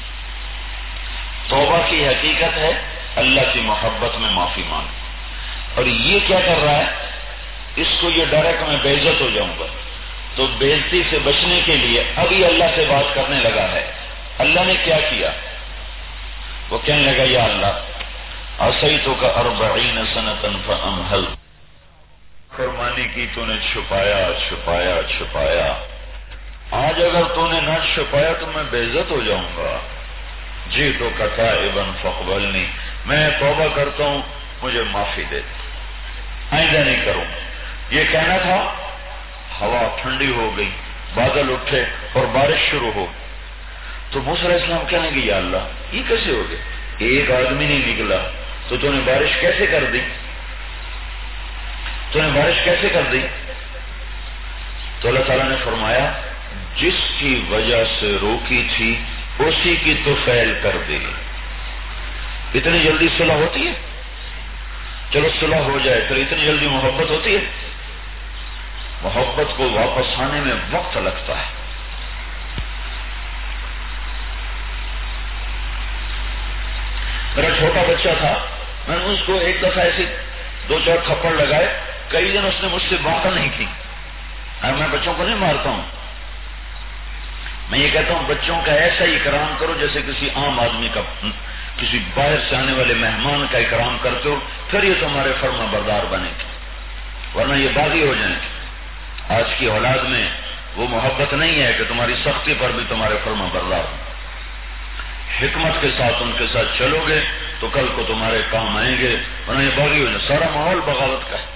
توبہ کی حقیقت ہے اللہ کی محبت میں معافی مانگ. اور یہ کیا کر رہا ہے، اس کو یہ ڈر ہے کہ میں بے عزت ہو جاؤں گا، تو بے عزتی سے بچنے کے لیے ابھی اللہ سے بات کرنے لگا ہے. اللہ نے کیا کیا، وہ کہنے لگا یا اللہ عصیتک 40 سنة فامہل، فرمانی کی تو نے چھپایا چھپایا چھپایا، آج اگر تو نے نہ چھپایا تو میں بے عزت ہو جاؤں گا۔ جی تو کتا ابن فقبلنی، میں توبہ کرتا ہوں، مجھے معافی دے، آئندہ نہیں کروں۔ یہ کہنا تھا، ہوا ٹھنڈی ہو گئی، بادل اٹھے اور بارش شروع ہو، تو موسیٰ علیہ السلام کہنے گے یا اللہ یہ کیسے ہو گیا، ایک آدمی نہیں نکلا تو نے بارش کیسے کر دی، تو نے بارش کیسے کر دی؟ تو اللہ تعالیٰ نے فرمایا جس کی وجہ سے روکی تھی اسی کی تو فعل کر دی۔ اتنی جلدی صلح ہوتی ہے؟ چلو صلح ہو جائے، پھر اتنی جلدی محبت ہوتی ہے؟ محبت کو واپس آنے میں وقت لگتا ہے۔ میرا چھوٹا بچہ تھا، میں نے اس کو ایک دفعہ ایسے 2-4 تھپڑ لگائے، کئی دن اس نے مجھ سے باتیں نہیں کی۔ میں بچوں کو نہیں مارتا ہوں، میں یہ کہتا ہوں بچوں کا ایسا ہی اکرام کرو جیسے کسی عام آدمی کا، کسی باہر سے آنے والے مہمان کا اکرام کرتے ہو، پھر یہ تمہارے فرما بردار بنے گے، ورنہ یہ باغی ہو جائیں گے۔ آج کی اولاد میں وہ محبت نہیں ہے کہ تمہاری سختی پر بھی تمہارے فرما بردار ہو۔ حکمت کے ساتھ ان کے ساتھ چلو گے تو کل کو تمہارے کام آئیں گے، ورنہ یہ باغی ہو جائے۔ سارا ماحول بغاوت کا ہے۔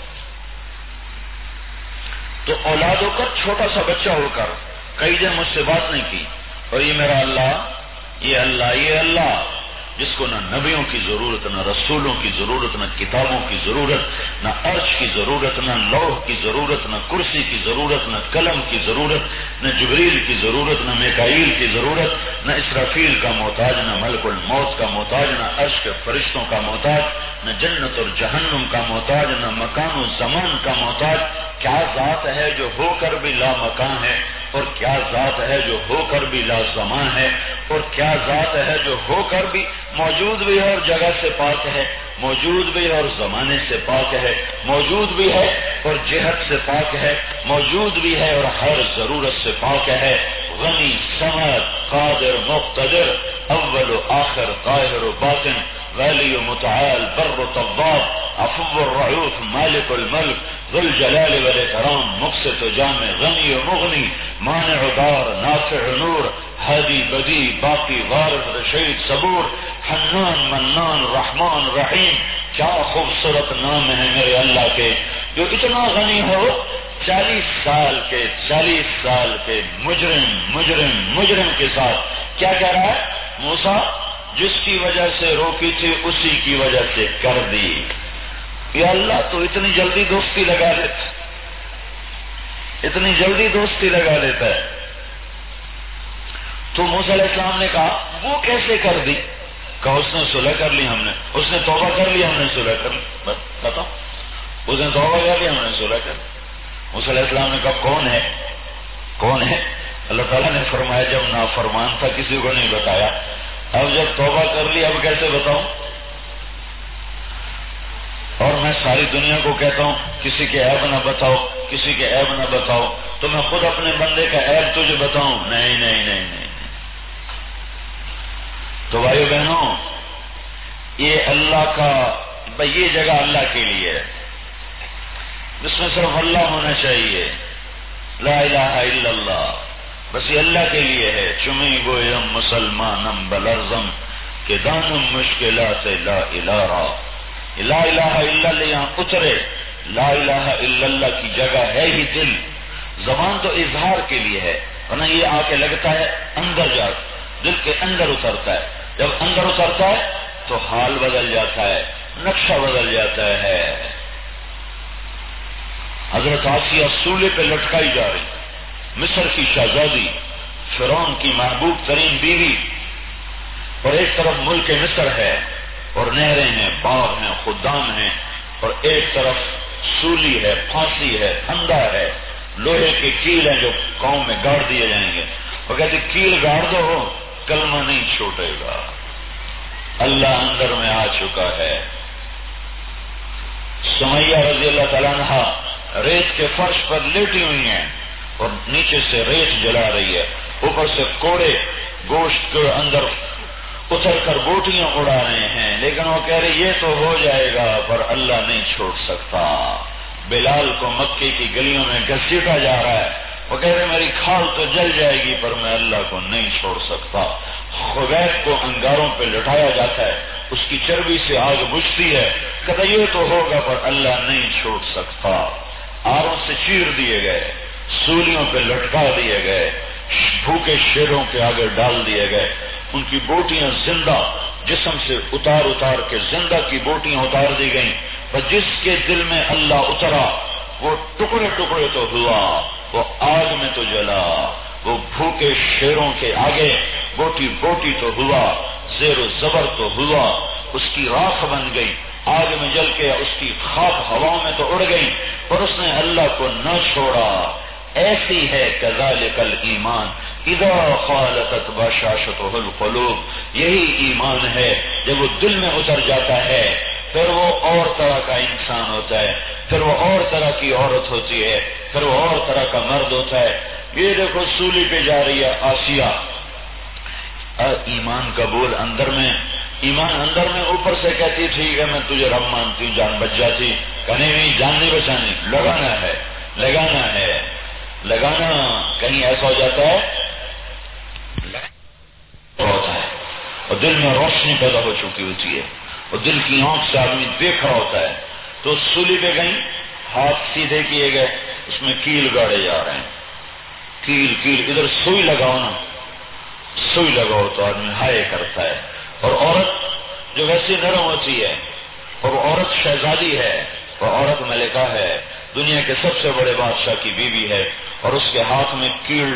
تو اولاد ہو کر، چھوٹا سا بچہ ہو کر کئی دن مجھ سے بات نہیں کی، اور یہ میرا اللہ، یہ اللہ، یہ اللہ جس کو نہ نبیوں کی ضرورت، نہ رسولوں کی ضرورت، نہ کتابوں کی ضرورت، نہ عرش کی ضرورت، نہ لوح کی ضرورت، نہ کرسی کی ضرورت، نہ قلم کی ضرورت، نہ جبریل کی ضرورت، نہ میکائیل کی ضرورت، نہ اسرافیل کا محتاج، نہ ملک الموت کا محتاج، نہ عرش کے فرشتوں کا محتاج، نہ جنت اور جہنم کا محتاج، نہ مکان و زمان کا محتاج۔ کیا ذات ہے جو ہو کر بھی لا مکان ہے، اور کیا ذات ہے جو ہو کر بھی لا زمان ہے، اور کیا ذات ہے جو ہو کر بھی موجود بھی ہے اور جگہ سے پاک ہے، موجود بھی ہے اور زمانے سے پاک ہے، موجود بھی ہے اور جہت سے پاک ہے، موجود بھی ہے اور ہر ضرورت سے پاک ہے۔ غنی، سمد، قادر، مقتدر، اول و آخر، ظاہر و باطن، ولی و متعال، بر و طواب، عفو الرعوف، مالک الملک، ذو الجلال والاکرام، مقسط و جامع، غنی و مغنی، مانع و دار، نافع و نور، ہادی بدی، باقی، وارث، رشید، صبور، حنان، منان، رحمان، رحیم۔ کیا خوبصورت نام ہے میرے اللہ کے، جو اتنا غنی ہو، 40 سال کے مجرم کے ساتھ کیا کہہ رہا ہے؟ موسیٰ جس کی وجہ سے روکی تھی اسی کی وجہ سے کر دی۔ یا اللہ تو اتنی جلدی دوستی لگا لیتا، اتنی جلدی دوستی لگا لیتا ہے۔ تو موسیٰ علیہ السلام نے کہا وہ کیسے کر دی؟ کہا اس نے صلح کر لی، ہم نے، اس نے توبہ کر لی، ہم نے صلح کر لی۔ بتاؤ، اس نے توبہ کر لی، ہم نے صلح کر لی۔ موسیٰ علیہ السلام نے کہا کون ہے، کون ہے؟ اللہ تعالیٰ نے فرمایا جب نافرمان تھا کسی کو نہیں بتایا، اب جب توبہ کر لی اب کیسے بتاؤں؟ اور میں ساری دنیا کو کہتا ہوں کسی کے عیب نہ بتاؤ، کسی کے عیب نہ بتاؤ، تو میں خود اپنے بندے کا عیب تجھے بتاؤں؟ نہیں نہیں نہیں نہیں۔ تو بھائیو بہنوں، یہ اللہ کا، بھائی یہ جگہ اللہ کے لیے ہے، جس میں صرف اللہ ہونا چاہیے، لا الہ الا اللہ، بس یہ اللہ کے لیے ہے۔ چمی گویم مسلمانم بلرزم کہ دانم مشکلات لا الہ، لا الہ الا اللہ یہاں اترے، لا الہ الا اللہ کی جگہ ہے ہی دل۔ زبان تو اظہار کے لیے ہے، ورنہ یہ آ کے لگتا ہے اندر جا، دل کے اندر اترتا ہے، جب اندر اترتا ہے تو حال بدل جاتا ہے، نقشہ بدل جاتا ہے۔ حضرت آسیہ سولے پہ لٹکائی جا رہی، مصر کی شہزادی، فرعون کی محبوب ترین بیوی، اور ایک طرف ملک مصر ہے اور نہریں ہیں، باغ ہیں، خدام ہیں، اور ایک طرف سولی ہے، پھانسی ہے، پھندا ہے، لوہے کے کیل ہیں جو قوم میں گاڑ دیے جائیں گے، وہ کہتے کیل گاڑ دو کلمہ نہیں چھوٹے گا، اللہ اندر میں آ چکا ہے۔ سمیہ رضی اللہ تعالیٰ عنہا ریت کے فرش پر لیٹی ہوئی ہیں اور نیچے سے ریت جلا رہی ہے، اوپر سے کوڑے گوشت کے اندر اتر کر بوٹیاں اڑا رہے ہیں، لیکن وہ کہہ رہے یہ تو ہو جائے گا پر اللہ نہیں چھوڑ سکتا۔ بلال کو مکے کی گلیوں میں گھسیٹا جا رہا ہے، وہ کہہ رہے میری کھال تو جل جائے گی پر میں اللہ کو نہیں چھوڑ سکتا۔ خبیب کو انگاروں پہ لٹایا جاتا ہے، اس کی چربی سے آگ بجھتی ہے، کہتا یہ تو ہوگا پر اللہ نہیں چھوڑ سکتا۔ آروں سے چیر دیے گئے، سولیوں پہ لٹکا دیے گئے، بھوکے شیروں کے آگے ڈال دیے گئے، ان کی بوٹیاں زندہ جسم سے اتار اتار کے زندہ کی بوٹیاں اتار دی گئیں، پر جس کے دل میں اللہ اترا وہ ٹکڑے ٹکڑے تو ہوا، وہ آگ میں تو جلا، وہ بھوکے شیروں کے آگے بوٹی بوٹی تو ہوا، زیر و زبر تو ہوا، اس کی راکھ بن گئی، آگ میں جل کے اس کی خاک ہواؤں میں تو اڑ گئی، پر اس نے اللہ کو نہ چھوڑا۔ ایسی ہے کذالک الایمان اذا خالطت بشاشتہ القلوب، یہی ایمان ہے جب وہ دل میں اتر جاتا ہے پھر وہ اور طرح کا انسان ہوتا ہے، پھر وہ اور طرح کی عورت ہوتی ہے، پھر وہ اور طرح کا مرد ہوتا ہے۔ یہ دیکھو سولی پہ جا رہی ہے آسیہ، ایمان قبول اندر میں، ایمان اندر میں، اوپر سے کہتی ٹھیک ہے میں تجھے رب مانتی ہوں، جان بچ جاتی، کہنے نہیں جان نہیں بچانی، لگانا ہے لگانا ہے لگانا، کہیں ایسا ہو جاتا ہے ہوتا ہے اور دل میں روشنی پیدا ہو چکی ہوتی ہے اور دل کی آنکھ سے آدمی دیکھ رہا ہوتا ہے، تو سولی پہ گئیں، ہاتھ سیدھے کیے گئے، اس میں کیل گاڑے جا رہے ہیں، کیل کیل، ادھر سوئی لگاؤ نا، سوئی لگاؤ تو آدمی ہائے کرتا ہے۔ اور عورت جو ویسی نرم ہوتی ہے اور وہ عورت شہزادی ہے، وہ عورت ملکہ ہے، دنیا کے سب سے بڑے بادشاہ کی بیوی ہے، اور اس کے ہاتھ میں کیل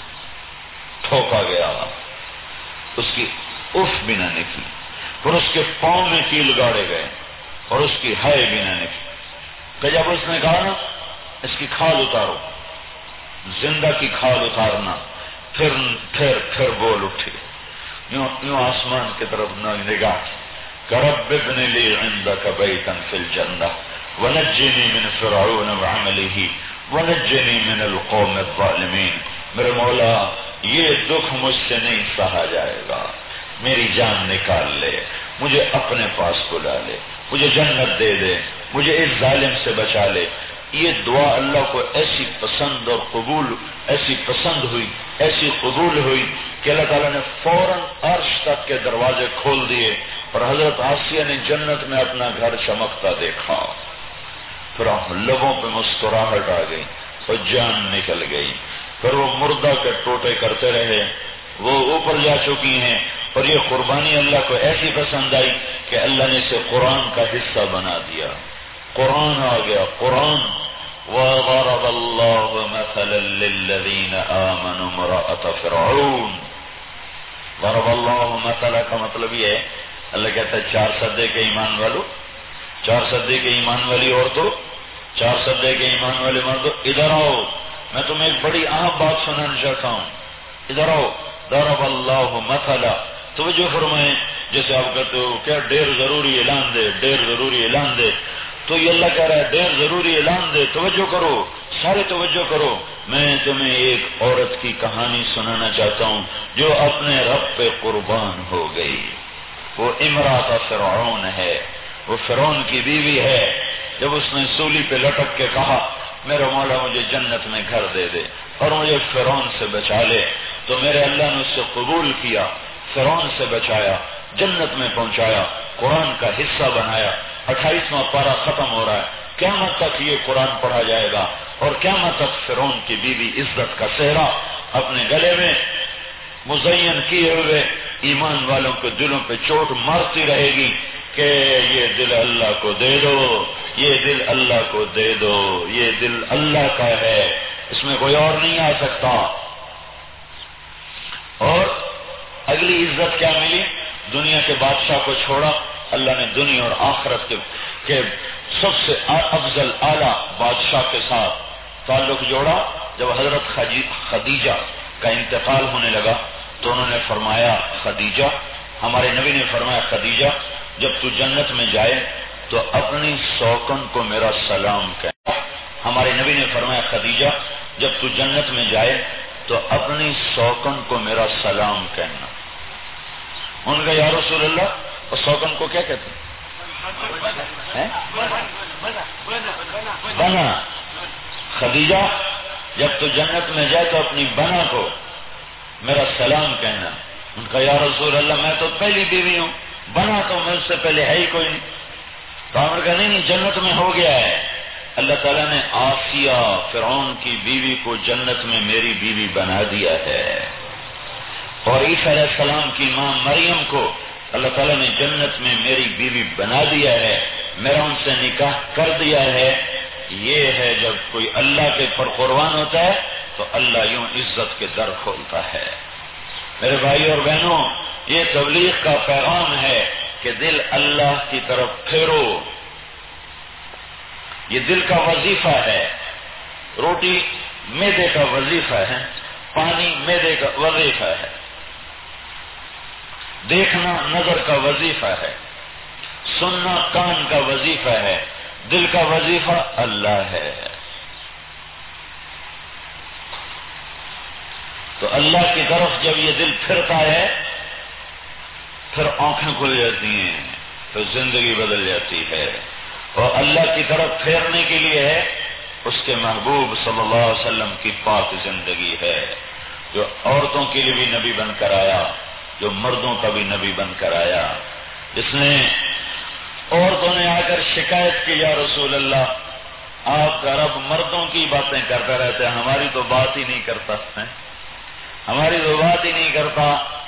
ٹھوکا گیا، اس کی اف بھی نہ نکلی، اور اس کے پاؤں میں کیل گاڑے گئے اور اس کی ہائے بھی نہ نکلی، کہ جب اس نے کہا نا اس کی کھال اتارو، زندہ کی کھال اتارنا، پھر بول اٹھی، یوں آسمان کی طرف نگاہ، رب ابن لی عندک بیتا فی الجنہ ونجنی من فرعون وعملہ ونجنی من القوم الظالمین، میرے مولا یہ دکھ مجھ سے نہیں سہا جائے گا، میری جان نکال لے، مجھے اپنے پاس بلا لے، مجھے جنت دے دے، مجھے اس ظالم سے بچا لے۔ یہ دعا اللہ کو ایسی پسند اور قبول، ایسی پسند ہوئی، ایسی قبول ہوئی کہ اللہ تعالیٰ نے فوراً عرش تک کے دروازے کھول دیے اور حضرت آسیہ نے جنت میں اپنا گھر چمکتا دیکھا، پھر لبوں پہ مسکراہٹ آ گئی اور جان نکل گئی، پھر وہ مردہ کے ٹوٹے کرتے رہے، وہ اوپر جا چکی ہیں، اور یہ قربانی اللہ کو ایسی پسند آئی کہ اللہ نے اسے قرآن کا حصہ بنا دیا، قرآن آ گیا، قرآن۔ وَضَرَبَ اللَّهُ مَثَلًا لِّلَّذِينَ آمَنُوا امْرَأَتَ فِرْعَوْنَ، ضرب اللہ مثلا کا مطلب یہ ہے، اللہ کہتا ہے 4 سدے کے ایمان والو، 4 سدے کے ایمان والی عورتوں، 4 سدے کے ایمان والے مردوں، ادھر آؤ، میں تمہیں ایک بڑی اہم بات سنانا چاہتا ہوں، ادھر آؤ، ضرب اللہ مثلا، توجہ فرمائیں، جیسے آپ کہتے ہو کیا ڈیر ضروری اعلان دے، ڈیر ضروری اعلان دے، تو یہ اللہ کہہ رہا ہے ڈیر ضروری اعلان دے، توجہ کرو، سارے توجہ کرو، میں تمہیں ایک عورت کی کہانی سنانا چاہتا ہوں جو اپنے رب پہ قربان ہو گئی، وہ امرأۃ فرعون ہے، وہ فرعون کی بیوی ہے۔ جب اس نے سولی پہ لٹک کے کہا میرا مولا مجھے جنت میں گھر دے دے اور مجھے فرعون سے بچا لے، تو میرے اللہ نے اس سے قبول کیا، فرعون سے بچایا، جنت میں پہنچایا، قرآن کا حصہ بنایا۔ 28واں پارہ ختم ہو رہا ہے، قیامت تک یہ قرآن پڑھا جائے گا اور قیامت تک فرعون کی بیوی عزت کا صحرا اپنے گلے میں مزین کیے ہوئے ایمان والوں کے دلوں پہ چوٹ مارتی رہے گی کہ یہ دل اللہ کو دے دو، یہ دل اللہ کو دے دو، یہ دل اللہ کا ہے، اس میں کوئی اور نہیں آ سکتا۔ اور اگلی عزت کیا ملی؟ دنیا کے بادشاہ کو چھوڑا، اللہ نے دنیا اور آخرت کے سب سے افضل اعلیٰ بادشاہ کے ساتھ تعلق جوڑا۔ جب حضرت خدیجہ کا انتقال ہونے لگا تو انہوں نے فرمایا خدیجہ، ہمارے نبی نے فرمایا خدیجہ جب تو جنت میں جائے تو اپنی سوکن کو میرا سلام کہنا۔ ہمارے نبی نے فرمایا خدیجہ جب تو جنت میں جائے تو اپنی سوکن کو میرا سلام کہنا۔ ان کا یا رسول اللہ، اور سوکن کو کیا کہتے ہیں؟ بنا خدیجہ جب تو جنت میں جائے تو اپنی بنا کو میرا سلام کہنا. ان کا یا رسول اللہ میں تو پہلی بیوی ہوں, بنا تو مجھ سے پہلے ہے ہی کوئی نہیں. تو عمر کا نہیں جنت میں ہو گیا ہے. اللہ تعالیٰ نے آسیہ فرعون کی بیوی کو جنت میں میری بیوی بنا دیا ہے, اور عیسیٰ علیہ السلام کی ماں مریم کو اللہ تعالیٰ نے جنت میں میری بیوی بنا دیا ہے, میرا ان سے نکاح کر دیا ہے. یہ ہے جب کوئی اللہ کے پر قربان ہوتا ہے تو اللہ یوں عزت کے در کھولتا ہے. میرے بھائی اور بہنوں, یہ تبلیغ کا پیغام ہے کہ دل اللہ کی طرف پھیرو. یہ دل کا وظیفہ ہے. روٹی معدے کا وظیفہ ہے, پانی معدے کا وظیفہ ہے, دیکھنا نظر کا وظیفہ ہے, سننا کان کا وظیفہ ہے, دل کا وظیفہ اللہ ہے. تو اللہ کی طرف جب یہ دل پھرتا ہے پھر آنکھیں کھل جاتی ہیں, تو زندگی بدل جاتی ہے. اور اللہ کی طرف پھیرنے کے لیے ہے اس کے محبوب صلی اللہ علیہ وسلم کی پاک زندگی ہے, جو عورتوں کے لیے بھی نبی بن کر آیا, جو مردوں کا بھی نبی بن کر آیا. جس نے عورتوں نے آ کر شکایت کی, یا رسول اللہ آپ کا رب مردوں کی باتیں کرتا رہتا ہے, ہماری تو بات ہی نہیں کرتا ہے, ہماری تو بات ہی نہیں کرتا.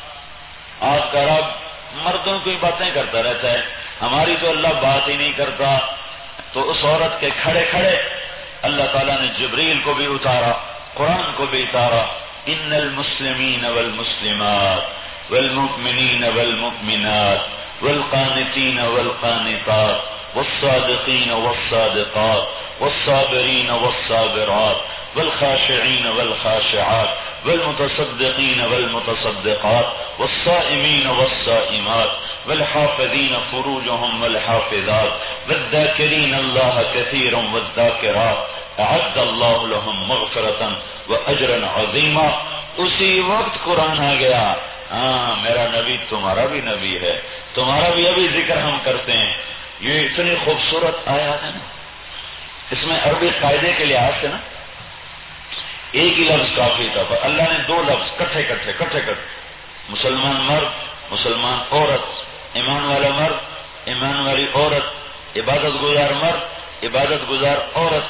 آپ کا رب مردوں کی باتیں کرتا رہتا ہے, ہماری تو اللہ بات ہی نہیں کرتا. تو اس عورت کے کھڑے کھڑے اللہ تعالیٰ نے جبریل کو بھی اتارا, قرآن کو بھی اتارا. ان المسلمین والمسلمات والمؤمنین والمؤمنات والقانتین والقانتات والصادقین والصادقات والصابرین والصابرات والخاشعین والخاشعات والمتصدقین والمتصدقات والصائمین والصائمات والحافظین فروجهم والحافظات والذاکرین اللہ کثیرا والذاکرات اعد اللہ لهم مغفرتا واجرا عظیما. اسی وقت قرآن آ گیا, ہاں میرا نبی تمہارا بھی نبی ہے, تمہارا بھی ابھی ذکر ہم کرتے ہیں. یہ اتنی خوبصورت آیات ہے نا, اس میں عربی قاعدے کے لحاظ سے نا ایک ہی لفظ کافی تھا, پر اللہ نے دو لفظ کٹھے مسلمان مرد مسلمان عورت, ایمان والا مرد ایمان والی عورت, عبادت گزار مرد عبادت گزار عورت,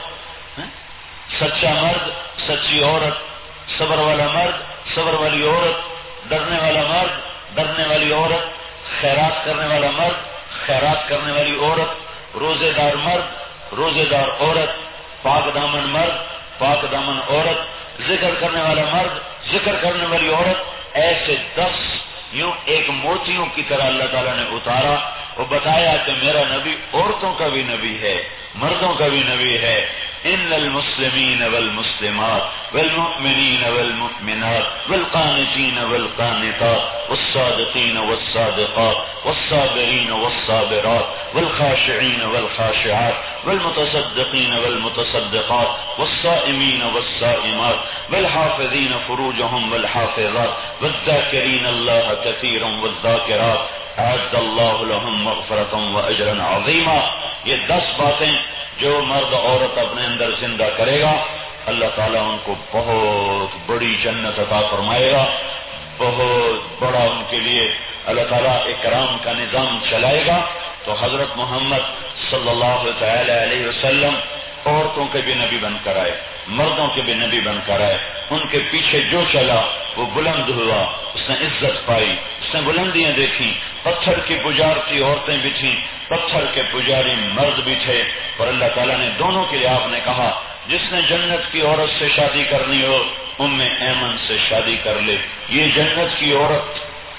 سچا مرد سچی عورت, صبر والا مرد صبر والی عورت, ڈرنے والا مرد ڈرنے والی عورت, خیرات کرنے والا مرد خیرات کرنے والی عورت, روزے دار مرد روزے دار عورت, پاک دامن مرد پاک دامن عورت, ذکر کرنے والا مرد ذکر کرنے والی عورت. ایسے 10 یوں ایک موتیوں کی طرح اللہ تعالیٰ نے اتارا اور بتایا کہ میرا نبی عورتوں کا بھی نبی ہے مردوں کا بھی نبی ہے. ان المسلمین والمسلمات والمؤمنین والمؤمنات والقانتین والقانتات والصادقین والصادقات والصابرین والصابرات والخاشعین والخاشعات والمتصدقین والمتصدقات والصائمین والصائمات والحافظین فروجهم والحافظات والذاکرین اللہ کثیرا والذاکرات اعد اللہ لهم مغفرتا واجرا عظیما. یہ 10 باتیں جو مرد عورت اپنے اندر زندہ کرے گا اللہ تعالیٰ ان کو بہت بڑی جنت عطا فرمائے گا, بہت بڑا ان کے لیے اللہ تعالیٰ اکرام کا نظام چلائے گا. تو حضرت محمد صلی اللہ تعالی علیہ وسلم عورتوں کے بھی نبی بن کر آئے مردوں کے بھی نبی بن کر آئے. ان کے پیچھے جو چلا وہ بلند ہوا, اس نے عزت پائی, اس نے بلندیاں دیکھی. پتھر کی پجارتی عورتیں بھی تھیں, پتھر کے پجاری مرد بھی تھے, اور اللہ تعالیٰ نے دونوں کے لیے آپ نے کہا جس نے جنت کی عورت سے شادی کرنی ہو ام ایمن سے شادی کر لے. یہ جنت کی عورت,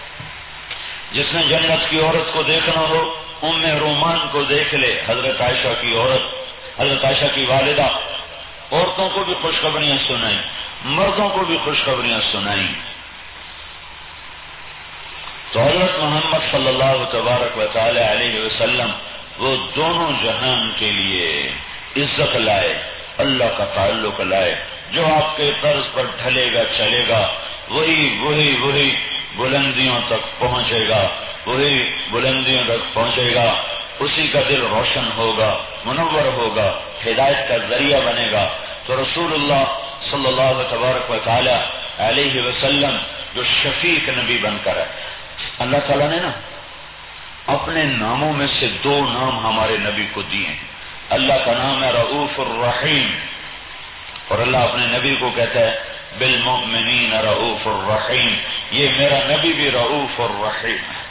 جس نے جنت کی عورت کو دیکھنا ہو ام رومان کو دیکھ لے, حضرت عائشہ کی عورت, حضرت عائشہ کی والدہ. عورتوں کو بھی خوشخبریاں سنائیں مردوں کو بھی خوشخبریاں سنائیں. تو حضرت محمد صلی اللہ تبارک و تعالی علیہ وسلم وہ دونوں جہان کے لیے عزت لائے, اللہ کا تعلق لائے. جو آپ کے طرز پر ڈھلے گا چلے گا وہی بلندیوں تک پہنچے گا, وہی بلندیوں تک پہنچے گا. اسی کا دل روشن ہوگا، منور ہوگا، ہدایت کا ذریعہ بنے گا۔ تو رسول اللہ صلی اللہ تبارک و تعالی علیہ وسلم جو شفیق نبی بن کر ہے، اللہ تعالیٰ نے نا اپنے ناموں میں سے دو نام ہمارے نبی کو دیے ہیں۔ اللہ کا نام ہے رؤوف الرحیم، اور اللہ اپنے نبی کو کہتا ہے بالمؤمنین رؤوف الرحیم، یہ میرا نبی بھی رؤوف الرحیم ہے۔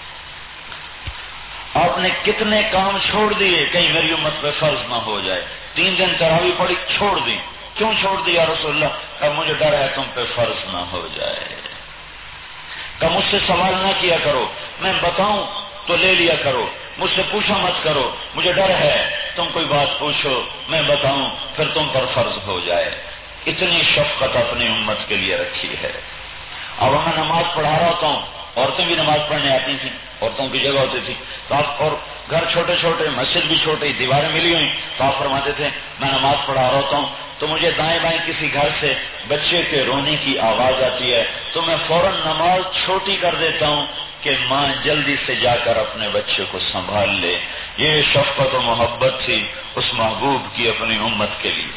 آپ نے کتنے کام چھوڑ دیے کہیں میری امت پہ فرض نہ ہو جائے۔ 3 دن تراویح پڑھی، چھوڑ دی۔ کیوں چھوڑ دیا رسول اللہ؟ کہ مجھے ڈر ہے تم پہ فرض نہ ہو جائے۔ کہ مجھ سے سوال نہ کیا کرو، میں بتاؤں تو لے لیا کرو، مجھ سے پوچھا مت کرو، مجھے ڈر ہے تم کوئی بات پوچھو میں بتاؤں پھر تم پر فرض ہو جائے۔ اتنی شفقت اپنی امت کے لیے رکھی ہے۔ اب میں نماز پڑھا رہا ہوتا ہوں، عورتیں بھی نماز پڑھنے آتی تھیں، عورتوں کی جگہ ہوتی تھی تو آپ، اور گھر چھوٹے چھوٹے، مسجد بھی چھوٹی، دیواریں ملی ہوئی، تو آپ فرماتے تھے میں نماز پڑھا رہا ہوتا ہوں تو مجھے دائیں بائیں کسی گھر سے بچے کے رونے کی آواز آتی ہے تو میں فوراً نماز چھوٹی کر دیتا ہوں کہ ماں جلدی سے جا کر اپنے بچے کو سنبھال لے۔ یہ شفقت و محبت تھی اس محبوب کی اپنی امت کے لیے۔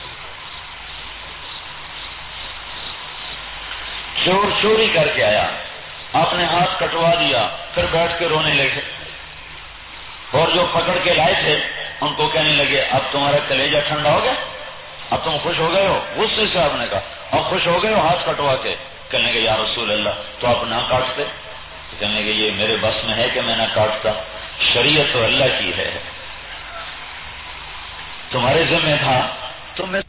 چور چوری کر کے آیا، آپ نے ہاتھ کٹوا دیا، پھر بیٹھ کے رونے لگے، اور جو پکڑ کے لائے تھے ان کو کہنے لگے اب تمہارا کلیجہ ٹھنڈا ہو گیا، اب تم خوش ہو گئے ہو؟ غصے سے آپ نے کہا اب خوش ہو گئے ہو ہاتھ کٹوا کے؟ کہنے لگے یا رسول اللہ تو آپ نہ کاٹتے؟ کہنے لگے یہ میرے بس میں ہے کہ میں نہ کاٹتا، شریعت تو اللہ کی ہے، تمہارے ذمہ تھا تو میں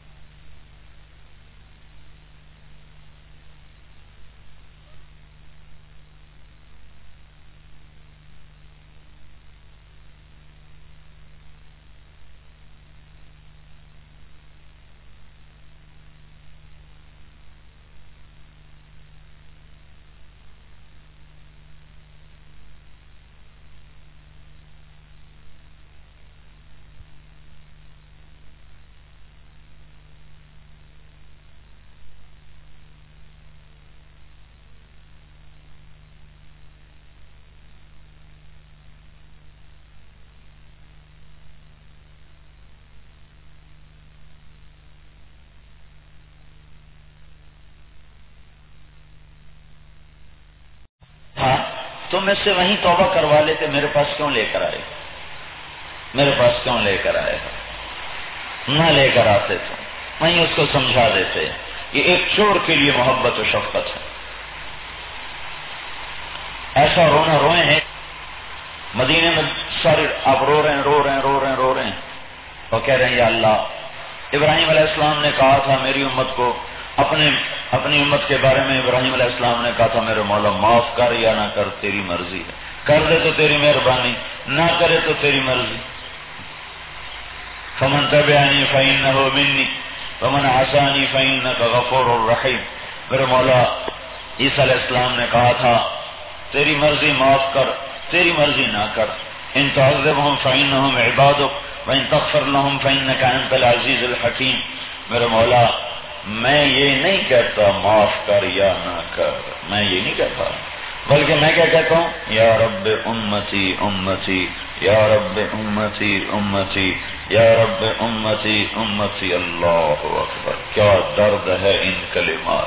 تم میں سے وہیں توبہ کروا لیتے، میرے پاس کیوں لے کر آئے؟ میرے پاس کیوں لے کر آئے؟ نہ لے کر آتے تو وہیں اس کو سمجھا دیتے۔ یہ ایک چور کے لیے محبت و شفقت ہے۔ ایسا رونا روئے ہیں مدینے میں سارے، آپ رو رہے ہیں رو رہے ہیں رو رہے ہیں رو رہے ہیں اور کہہ رہے ہیں یا اللہ، ابراہیم علیہ السلام نے کہا تھا میری امت کو، اپنی امت کے بارے میں ابراہیم علیہ السلام نے کہا تھا میرے مولا معاف کر یا نہ کر تیری مرضی ہے، کر دے تو تیری مہربانی، نہ کرے تو تیری مرضی۔ فمن تبعنی فإنہ منی ومن عصانی فإنک غفور رحیم۔ میرے مولا عیسیٰ علیہ السلام نے کہا تھا تیری مرضی معاف کر، تیری مرضی نہ کر، ان تعذبہم فإنہم عبادک وإن تغفر لهم فإنک انت العزیز الحکیم۔ میرے مولا میں یہ نہیں کہتا معاف کر یا نہ کر، میں یہ نہیں کہتا، بلکہ میں کیا کہتا ہوں یا رب امتی امتی، یا رب امتی امتی، یا رب امتی امتی۔ اللہ اکبر، کیا درد ہے ان کلمات۔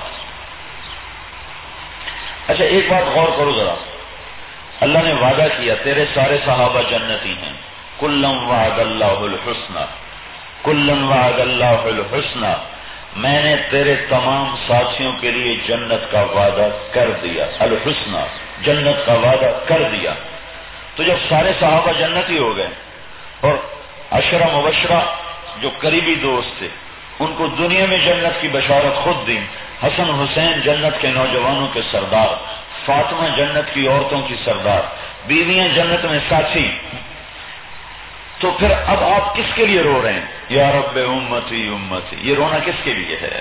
اچھا ایک بات غور کرو ذرا، اللہ نے وعدہ کیا تیرے سارے صحابہ جنتی ہیں، کلم وعد اللہ الحسنى، کلن وعد اللہ الحسنى، میں نے تیرے تمام ساتھیوں کے لیے جنت کا وعدہ کر دیا، الحسنى جنت کا وعدہ کر دیا۔ تو جب سارے صحابہ جنتی ہو گئے اور عشرہ مبشرہ جو قریبی دوست تھے ان کو دنیا میں جنت کی بشارت خود دی، حسن حسین جنت کے نوجوانوں کے سردار، فاطمہ جنت کی عورتوں کی سردار، بیویاں جنت میں ساتھی، تو پھر اب آپ کس کے لیے رو رہے ہیں یا رب امتی امتی؟ یہ رونا کس کے لیے ہے؟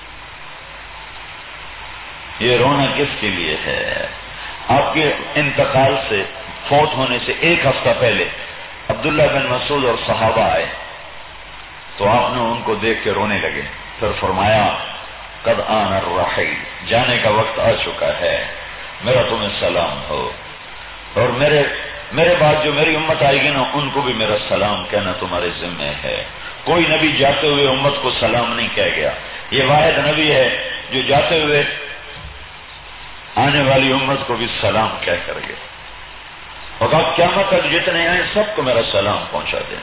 یہ رونا کس کے لیے ہے؟ آپ کے انتقال سے، فوت ہونے سے 1 ہفتہ پہلے عبداللہ بن مسعود اور صحابہ آئے تو آپ نے ان کو دیکھ کے رونے لگے، پھر فرمایا قد آن الرحیل، جانے کا وقت آ چکا ہے، میرا تمہیں سلام ہو، اور میرے بعد جو میری امت آئے گی نا ان کو بھی میرا سلام کہنا تمہارے ذمہ ہے. کوئی نبی جاتے ہوئے امت کو سلام نہیں کہہ گیا. یہ واحد نبی ہے جو جاتے ہوئے آنے والی امت کو بھی سلام کہہ کر گیا. اور اب قیامت تک جتنے آئے سب کو میرا سلام پہنچا دیں.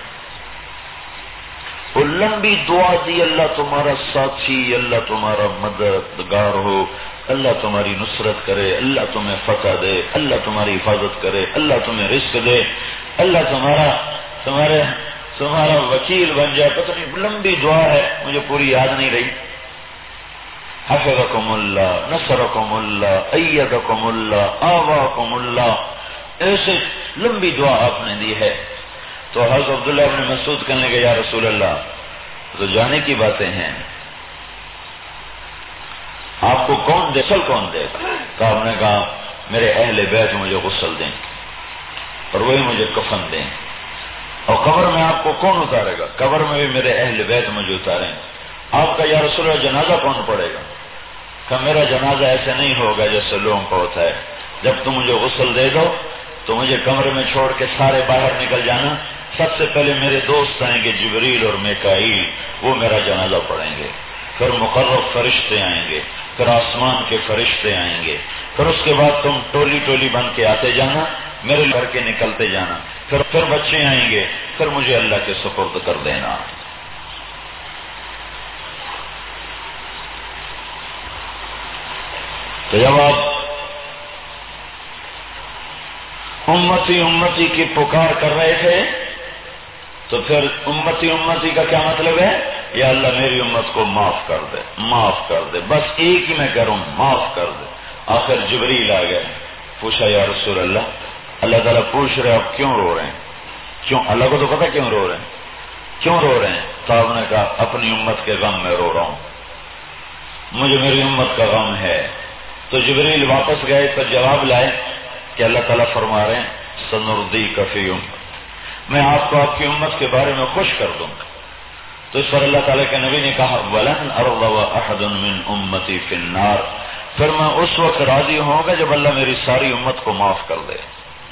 وہ لمبی دعا دی، اللہ تمہارا ساتھی، اللہ تمہارا مددگار ہو، اللہ تمہاری نصرت کرے، اللہ تمہیں فتح دے، اللہ تمہاری حفاظت کرے، اللہ تمہیں رزق دے، اللہ تمہارا وکیل بن جائے. پتہ نہیں لمبی دعا ہے، مجھے پوری یاد نہیں رہی. حفظکم اللہ، نصرکم اللہ، ایدکم اللہ، آواکم اللہ، ایسے لمبی دعا آپ نے دی ہے. تو حضرت عبداللہ ابن مسعود کہنے لگے یا رسول اللہ تو جانے کی باتیں ہیں، آپ کو کون دے، غسل کون دے؟ آپ نے کہا میرے اہل بیت مجھے غسل دیں اور وہی مجھے کفن دیں. اور قبر میں آپ کو کون اتارے گا؟ قبر میں بھی میرے اہل بیت مجھے اتاریں. آپ کا یا رسول اللہ جنازہ کون پڑے گا؟ کہ میرا جنازہ ایسے نہیں ہوگا جیسے لوگوں کا ہوتا ہے، جب تم مجھے غسل دے دو تو مجھے کمرے میں چھوڑ کے سارے باہر نکل جانا. سب سے پہلے میرے دوست آئیں گے جبریل اور میکائیل، وہ میرا جنازہ پڑھیں گے. پھر مقرب فرشتے آئیں گے، پھر آسمان کے فرشتے آئیں گے، پھر اس کے بعد تم ٹولی ٹولی بن کے آتے جانا، میرے گھر کے نکلتے جانا، پھر بچے آئیں گے، پھر مجھے اللہ کے سپرد کر دینا. تو جب آپ امتی امتی کی پکار کر رہے تھے تو پھر امتی امتی کا کیا مطلب ہے؟ یا اللہ میری امت کو معاف کر دے، معاف کر دے، بس ایک ہی میں کہہ رہا ہوں معاف کر دے. آخر جبریل آ گئے، پوچھا یا رسول اللہ، اللہ تعالیٰ پوچھ رہے آپ کیوں رو رہے ہیں؟ کیوں؟ اللہ کو تو پتا کیوں رو رہے ہیں، کیوں رو رہے ہیں؟ تو آپ نے کہا اپنی امت کے غم میں رو رہا ہوں، مجھے میری امت کا غم ہے. تو جبریل واپس گئے تو جواب لائے کہ اللہ تعالیٰ فرما رہے ہیں سنردیک فی امت، میں آپ کو آپ کی امت کے بارے میں خوش کر دوں گا. تو اس پر اللہ تعالیٰ کے نبی نے کہا وَلَنْ أَرْضَوَ أَحَدٌ مِّنْ أُمَّتِي فِي النَّارِ، پھر میں اس وقت راضی ہوں گا جب اللہ میری ساری امت کو معاف کر دے.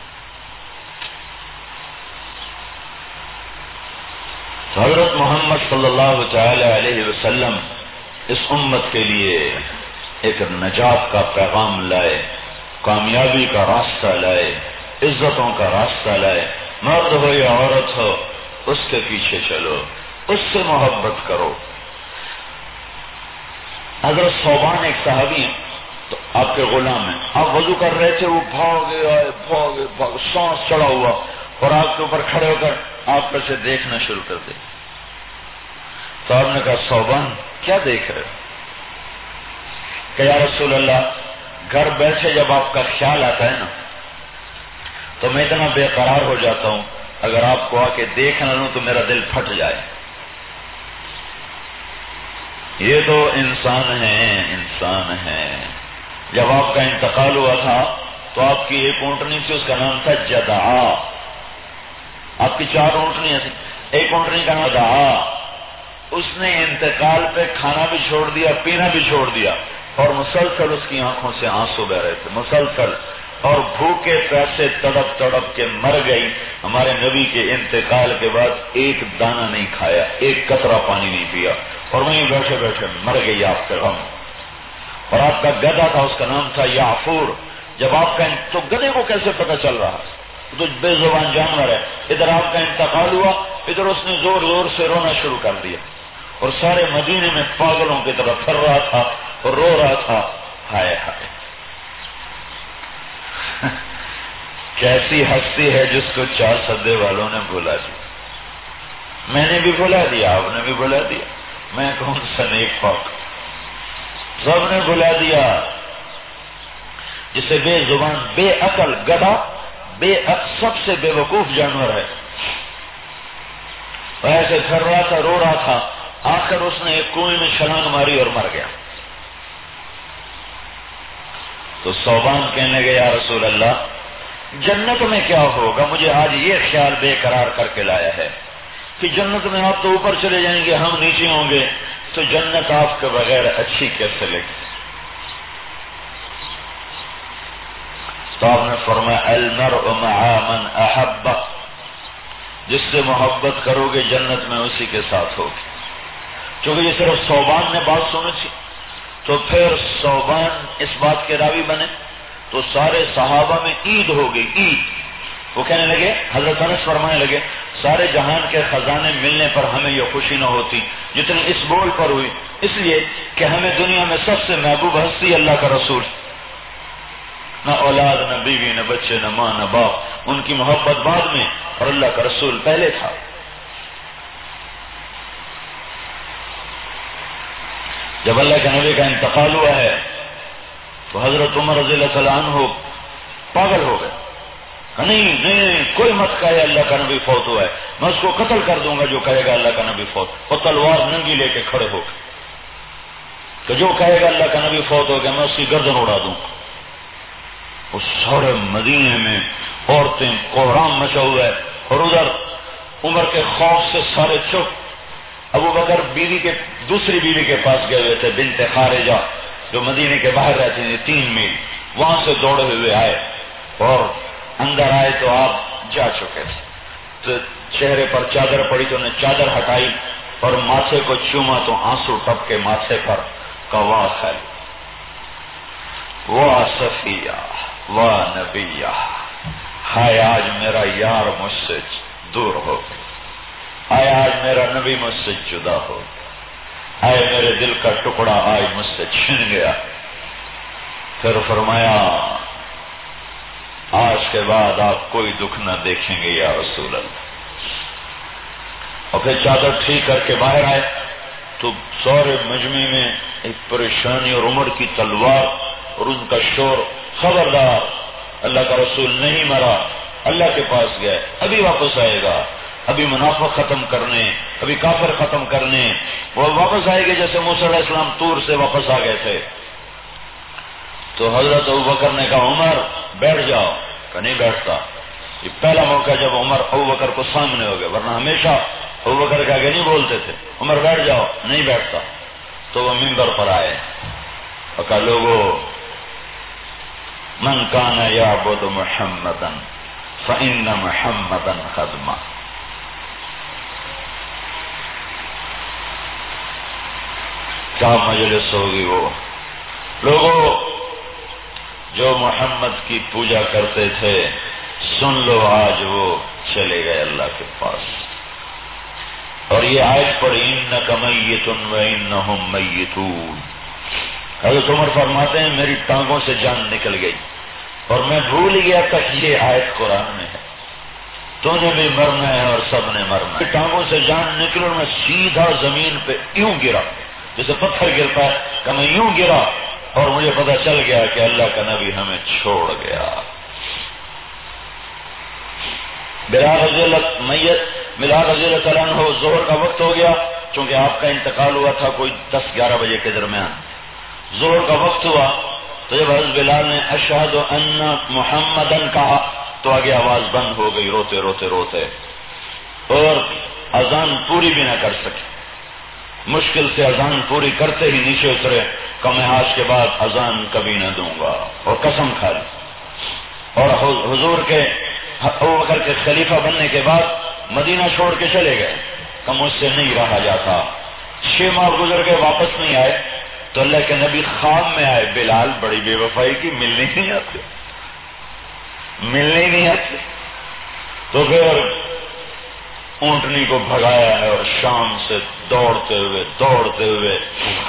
تو حضرت محمد صلی اللہ تعالی علیہ وسلم اس امت کے لیے ایک نجات کا پیغام لائے، کامیابی کا راستہ لائے، عزتوں کا راستہ لائے. مرد ہو یا عورت ہو اس کے پیچھے چلو، اس سے محبت کرو. حضرت صوبان ایک صحابی ہیں، تو آپ کے غلام ہیں، آپ وضو کر رہے تھے، وہ بھاگے آئے، بھاگے سانس چڑھا ہوا، اور آپ کے اوپر کھڑے ہو کر آپ پر سے دیکھنا شروع کر دے. تو آپ نے کہا صوبان کیا دیکھ رہے؟ کہ یا رسول اللہ گھر بیٹھے جب آپ کا خیال آتا ہے نا تو میں اتنا بے قرار ہو جاتا ہوں، اگر آپ کو آ کے دیکھ نہ لوں تو میرا دل پھٹ جائے. یہ تو انسان ہے. جب آپ کا انتقال ہوا تھا تو آپ کی ایک اونٹنی تھی، اس کا نام تھا جدعا. آپ کی 4 اونٹنیاں تھیں، ایک اونٹنی کا نام جدعا. اس نے انتقال پہ کھانا بھی چھوڑ دیا، پینا بھی چھوڑ دیا، اور مسلسل اس کی آنکھوں سے آنسو بہ رہے تھے، مسلسل، اور بھوکے پیاسے تڑپ تڑپ کے مر گئی. ہمارے نبی کے انتقال کے بعد ایک دانہ نہیں کھایا، ایک قطرہ پانی نہیں پیا، اور وہیں بیٹھے بیٹھے مر گئی آپ کے غم. اور آپ کا گدھا تھا، اس کا نام تھا یعفور. جب آپ کا تو گدھے کو کیسے پتہ چل رہا؟ تو بے زبان جانور ہے. ادھر آپ کا انتقال ہوا، ادھر اس نے زور زور سے رونا شروع کر دیا، اور سارے مدینے میں پاگلوں کی طرح پھر رہا تھا اور رو رہا تھا. ہائے ہائے کیسی ہستی ہے جس کو 4 سدے والوں نے بھلا دیا. میں نے بھی بھلا دیا، آپ نے بھی بھلا دیا، میں کون سا نیک پاک، سب نے بھلا دیا. جسے بے زبان، بے عقل گدھا سب سے بے وقوف جانور ہے، ایسے پھر رہا تھا، رو رہا تھا. آخر اس نے ایک کنویں میں چھلانگ ماری اور مر گیا. تو صوبان کہنے لگے یا رسول اللہ جنت میں کیا ہوگا؟ مجھے آج یہ خیال بے قرار کر کے لایا ہے کہ جنت میں آپ تو اوپر چلے جائیں گے، ہم نیچے ہوں گے، تو جنت آپ کے بغیر اچھی کیسے لگے؟ تو آپ نے فرمایا المرء مع من احب، جس سے محبت کرو گے جنت میں اسی کے ساتھ ہوگی۔ چونکہ یہ صرف صوبان نے بات سنی تھی، تو پھر صوبان اس بات کے راوی بنے، تو سارے صحابہ میں عید ہو گئی، عید۔ وہ کہنے لگے، حضرت انس فرمانے لگے، سارے جہان کے خزانے ملنے پر ہمیں یہ خوشی نہ ہوتی جتنی اس بول پر ہوئی، اس لیے کہ ہمیں دنیا میں سب سے محبوب ہستی اللہ کا رسول، نہ اولاد، نہ بیوی، نہ بچے، نہ ماں، نہ باپ، ان کی محبت بعد میں اور اللہ کا رسول پہلے تھا۔ جب اللہ کے نبی کا انتقال ہوا ہے تو حضرت عمر رضی اللہ تعالیٰ عنہ پاگل ہو گئے، نہیں نہیں کوئی مت کہے اللہ کا نبی فوت ہوا ہے، میں اس کو قتل کر دوں گا جو کہے گا اللہ کا نبی فوت، اور تلوار ننگی لے کے کھڑے ہو گئے کہ جو کہے گا اللہ کا نبی فوت ہو گیا میں اس کی گردن اڑا دوں گا۔ اس سارے مدینے میں عورتیں کوہرام مچا ہوا ہے، اور ادھر عمر کے خوف سے سارے چپ۔ ابو بکر بیوی کے دوسری بیوی کے پاس گئے ہوئے تھے، بنت خارجہ، جو مدینے کے باہر رہتی تھی 3 میل، وہاں سے دوڑے ہوئے آئے اور اندر آئے تو آپ جا چکے تھے، تو چہرے پر چادر پڑی تو انہیں چادر ہٹائی اور ماتھے کو چوما تو آنسو ٹپ کے ماتھے پر کوا ہے، واہ صفیہ واہ نبیہ، ہائے آج میرا یار مجھ سے دور ہو گیا، آئے آج میرا نبی مجھ سے جدا ہو گیا، آئے میرے دل کا ٹکڑا آج مجھ سے چھن گیا۔ پھر فرمایا آج کے بعد آپ کوئی دکھ نہ دیکھیں گے یا رسول اللہ۔ اور پھر چادر ٹھیک کر کے باہر آئے تو سارے مجمع میں ایک پریشانی اور عمر کی تلوار اور ان کا شور، خبردار اللہ کا رسول نہیں مرا، اللہ کے پاس گئے، ابھی واپس آئے گا، ابھی منافق ختم کرنے، ابھی کافر ختم کرنے، وہ واپس آئے گے جیسے موسیٰ علیہ السلام طور سے واپس آ گئے تھے۔ تو حضرت ابوبکر نے کہا عمر بیٹھ جاؤ، کہ نہیں بیٹھتا۔ یہ پہلا موقع جب عمر ابوبکر کو سامنے ہو گئے، ورنہ ہمیشہ ابوبکر کے آگے نہیں بولتے تھے، عمر بیٹھ جاؤ، نہیں بیٹھتا۔ تو وہ منبر پر آئے اور کہا لوگو من کان یعبد محمدا فإن محمدا قد مات۔ کیا مجلس ہوگی وہ لوگوں جو محمد کی پوجا کرتے تھے، سن لو آج وہ چلے گئے اللہ کے پاس۔ اور یہ آیت پڑھی انک میت وانہم میتون۔ حضرت عمر فرماتے ہیں میری ٹانگوں سے جان نکل گئی اور میں بھول گیا تک یہ آیت قرآن میں ہے، تو نے بھی مرنا ہے اور سب نے مرنا ہے۔ ٹانگوں سے جان نکل اور میں سیدھا زمین پہ یوں گرا جیسے پتھر گرتا ہے، کہ میں یوں گرا اور مجھے پتا چل گیا کہ اللہ کا نبی ہمیں چھوڑ گیا۔ بلال رضی اللہ تعالیٰ عنہ ظہر کا وقت ہو گیا، چونکہ آپ کا انتقال ہوا تھا کوئی 10-11 بجے کے درمیان، ظہر کا وقت ہوا تو جب حضرت بلال نے اشہد ان محمدن کہا تو آگے آواز بند ہو گئی، روتے روتے روتے، اور اذان پوری بھی نہ کر سکے، مشکل سے اذان پوری کرتے ہی نیچے اترے کہ میں آج کے بعد اذان کبھی نہ دوں گا، اور قسم کھا لی۔ اور حضور کے ابوبکر کے خلیفہ بننے کے بعد مدینہ چھوڑ کے چلے گئے کہ مجھ سے نہیں رہا جاتا۔ 6 ماہ گزر گئے، واپس نہیں آئے تو اللہ کے نبی خواب میں آئے، بلال بڑی بے وفائی کی، ملنے ہی نہیں آتے، ملنے ہی نہیں آتے۔ تو پھر اونٹنی کو بھگایا ہے اور شام سے دوڑتے ہوئے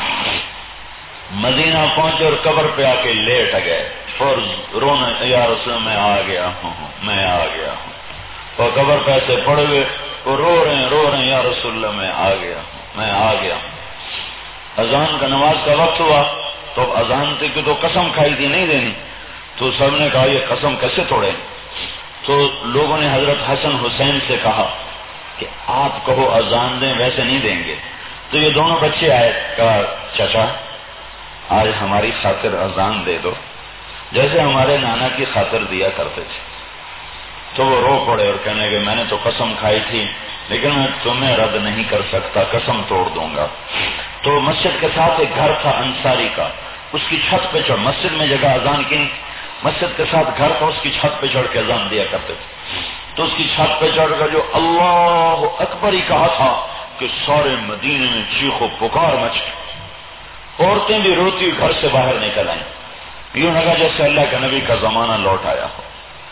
مدینہ پہنچے اور قبر پہ آ کے لیٹ گئے اور رونا، یا رسول میں آ گیا ہوں، میں آ گیا ہوں، اور قبر پہ ایسے پڑے ہوئے اور رو رہے ہیں، یا رسول اللہ میں آ گیا ہوں، میں آ گیا ہوں۔ اذان کا نماز کا وقت ہوا تو اب اذان تھی کہ تو قسم کھائی تھی نہیں دینی، تو سب نے کہا یہ قسم کیسے توڑیں؟ تو لوگوں نے حضرت حسن حسین سے کہا کہ آپ کہو اذان دیں، ویسے نہیں دیں گے۔ تو یہ دونوں بچے آئے، کہا چچا آج ہماری خاطر اذان دے دو جیسے ہمارے نانا کی خاطر دیا کرتے تھے۔ تو وہ رو پڑے اور کہنے لگے میں نے تو قسم کھائی تھی لیکن میں تمہیں رد نہیں کر سکتا، قسم توڑ دوں گا۔ تو مسجد کے ساتھ ایک گھر تھا انصاری کا، اس کی چھت پہ چڑھ، مسجد میں جگہ اذان کی مسجد کے ساتھ گھر تھا، اس کی چھت پہ چڑھ کے اذان دیا کرتے تھے، تو اس کی چھت پہ چڑھ کر جو اللہ اکبر ہی کہا تھا کہ سارے مدینے میں چیخ و پکار مچ گئی، عورتیں بھی روتی گھر سے باہر نکل آئیں، یوں لگا جیسے اللہ کے نبی کا زمانہ لوٹ آیا ہو۔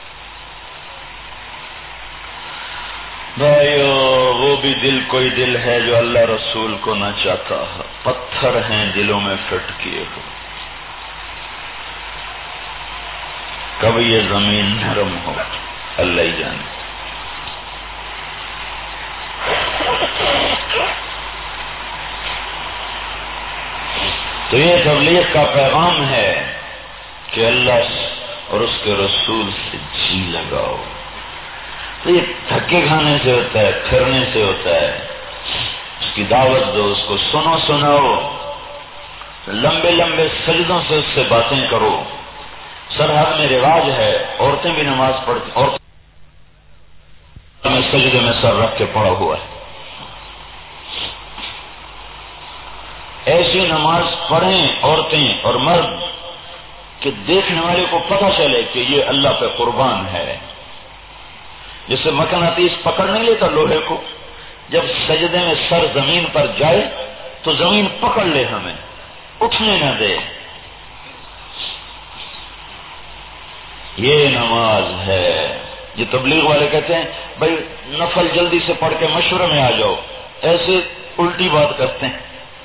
بھائیو، وہ بھی دل کوئی دل ہے جو اللہ رسول کو نہ چاہتا ہے، پتھر ہیں دلوں میں فٹ کیے ہو، کبھی یہ زمین نرم ہو، اللہ ہی جانے۔ تو یہ تبلیغ کا پیغام ہے کہ اللہ اور اس کے رسول سے جی لگاؤ۔ تو یہ دھکے کھانے سے ہوتا ہے، پھرنے سے ہوتا ہے، اس کی دعوت دو، اس کو سناؤ، لمبے لمبے سجدوں سے اس سے باتیں کرو۔ سرحد میں رواج ہے، عورتیں بھی نماز پڑھتی، عورتیں میں سجدے میں سر رکھ کے پڑا ہوا ہے، ایسی نماز پڑھیں عورتیں اور مرد کہ دیکھنے والے کو پتہ چلے کہ یہ اللہ پہ قربان ہے۔ جسے مقناطیس پکڑ نہیں لیتا لوہے کو، جب سجدے میں سر زمین پر جائے تو زمین پکڑ لے، ہمیں اٹھنے نہ دے۔ یہ نماز ہے۔ یہ تبلیغ والے کہتے ہیں بھائی نفل جلدی سے پڑھ کے مشورے میں آ جاؤ، ایسے الٹی بات کرتے ہیں۔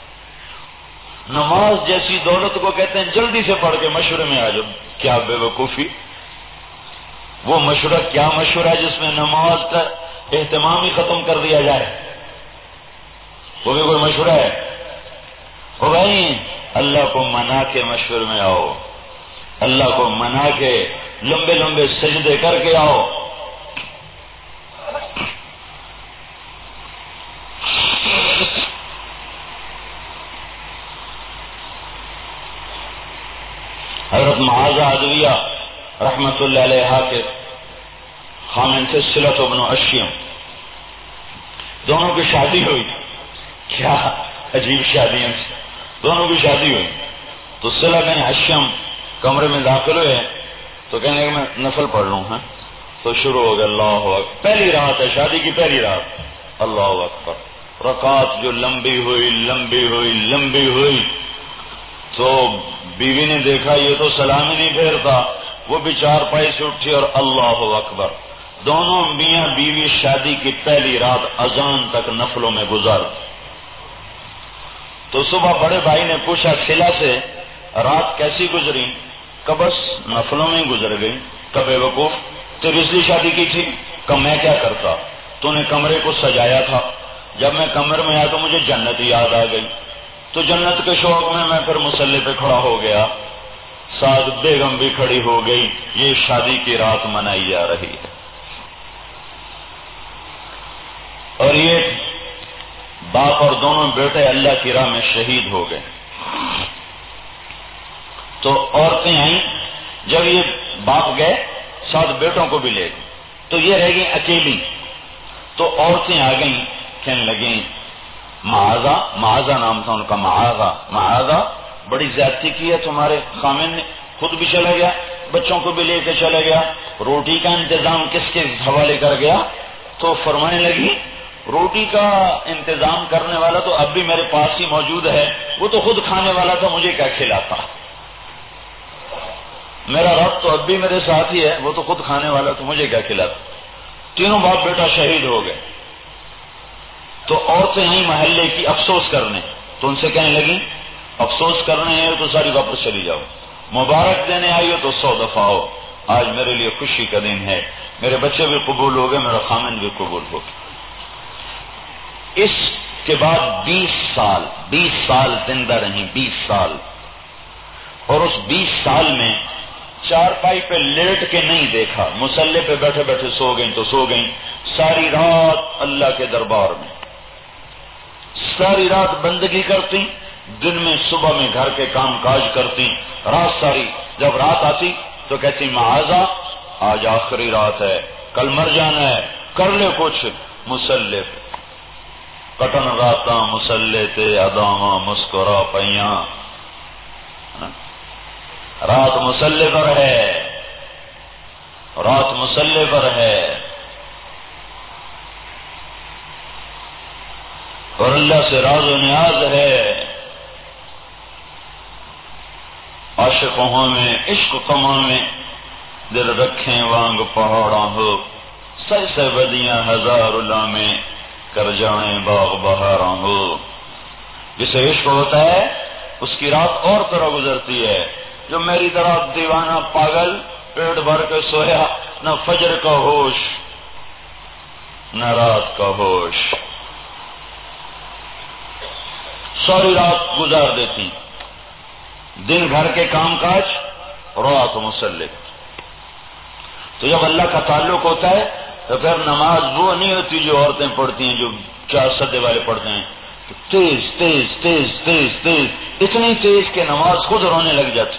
نماز جیسی دولت کو کہتے ہیں جلدی سے پڑھ کے مشورے میں آ جاؤ، کیا بے وقوفی! وہ مشورہ کیا مشورہ ہے جس میں نماز کا اہتمام ہی ختم کر دیا جائے؟ وہ بھی کوئی مشورہ ہے؟ او بھائی، اللہ کو منا کے مشورے میں آؤ، اللہ کو منا کے لمبے لمبے سجدے کر کے آؤ۔ حضرت معاذہ عدویہ رحمت اللہ علیہ کے خامن تھے صلۃ بن اشیم، دونوں کی شادی ہوئی، کیا عجیب شادیاں، دونوں کی شادی ہوئی۔ تو صلۃ بن اشیم کمرے میں داخل ہوئے تو کہنے لگے میں نفل پڑھ لوں، ہاں؟ تو شروع ہو گیا اللہ اکبر، پہلی رات ہے، شادی کی پہلی رات، اللہ اکبر، رکعت جو لمبی ہوئی تو بیوی نے دیکھا یہ تو سلام ہی نہیں پھیرتا، وہ بھی چارپائی سے اٹھی اور اللہ اکبر۔ دونوں میاں بیوی شادی کی پہلی رات اذان تک نفلوں میں گزار۔ تو صبح بڑے بھائی نے پوچھا صلہ سے رات کیسی گزری؟ کہ بس نفلوں میں گزر گئی۔ کہ بے وقوف، تیری اس لیے شادی کی تھی؟ کہ میں کیا کرتا، تو نے کمرے کو سجایا تھا، جب میں کمرے میں آیا تو مجھے جنت یاد آ گئی، تو جنت کے شوق میں پھر مصلی پہ کھڑا ہو گیا، ساتھ بیگم بھی کھڑی ہو گئی، یہ شادی کی رات منائی جا رہی ہے۔ اور یہ باپ اور دونوں بیٹے اللہ کی راہ میں شہید ہو گئے۔ تو عورتیں آئیں، جب یہ باپ گئے ساتھ بیٹوں کو بھی لے گئے، تو یہ رہ گئی اکیلی۔ تو عورتیں آ گئیں، کہنے لگیں معاذہ نام تھا ان کا، معاذہ بڑی زیادتی کی ہے تمہارے خامن نے، خود بھی چلا گیا، بچوں کو بھی لے کے چلا گیا، روٹی کا انتظام کس کے حوالے کر گیا؟ تو فرمانے لگی روٹی کا انتظام کرنے والا تو اب بھی میرے پاس ہی موجود ہے، وہ تو خود کھانے والا تھا، مجھے کیا کھلاتا؟ میرا رب تو اب بھی میرے ساتھ ہی ہے، وہ تو خود کھانے والا تو مجھے کیا کھلاتا؟ تینوں باپ بیٹا شہید ہو گئے۔ تو عورتیں آئیں محلے کی افسوس کرنے، تو ان سے کہنے لگیں افسوس کرنے ہیں تو ساری واپس چلی جاؤ، مبارک دینے آئی ہو تو 100 دفعہ ہو، آج میرے لیے خوشی کا دن ہے، میرے بچے بھی قبول ہو گئے، میرا خامن بھی قبول ہو گیا۔ اس کے بعد 20 سال زندہ رہیں، 20 سال، اور اس 20 سال میں چارپائی پہ لیٹ کے نہیں دیکھا، مصلی پہ بیٹھے بیٹھے سو گئیں تو سو گئیں، ساری رات اللہ کے دربار میں، ساری رات بندگی کرتی، دن میں صبح میں گھر کے کام کاج کرتی، رات ساری، جب رات آتی تو کہتی معاذہ آج آخری رات ہے، کل مر جانا ہے، کر لے کچھ، مصلی پہ کٹن راتاں مصلی تے اداواں مسکرا پیاں، رات مصلی پر ہے، رات مصلے پر ہے اور اللہ سے راز و نیاز ہے. عاشقوں میں عشق کماں میں دل رکھیں وانگ پہاڑاں ہو، سہ بدیاں ہزار لامیں کر جائیں باغ بہاراں ہو. جسے عشق ہوتا ہے اس کی رات اور طرح گزرتی ہے. جو میری طرح دیوانہ پاگل پیٹ بھر کے سویا، نہ فجر کا ہوش نہ رات کا ہوش، ساری رات گزار دیتی، دن گھر کے کام کاج، رات مصلی. تو جب اللہ کا تعلق ہوتا ہے تو پھر نماز وہ نہیں ہوتی جو عورتیں پڑھتی ہیں، جو 4 سدے والے پڑھتے ہیں، تیز تیز تیز تیز تیز، اتنی تیز کہ نماز خود رونے لگ جاتی.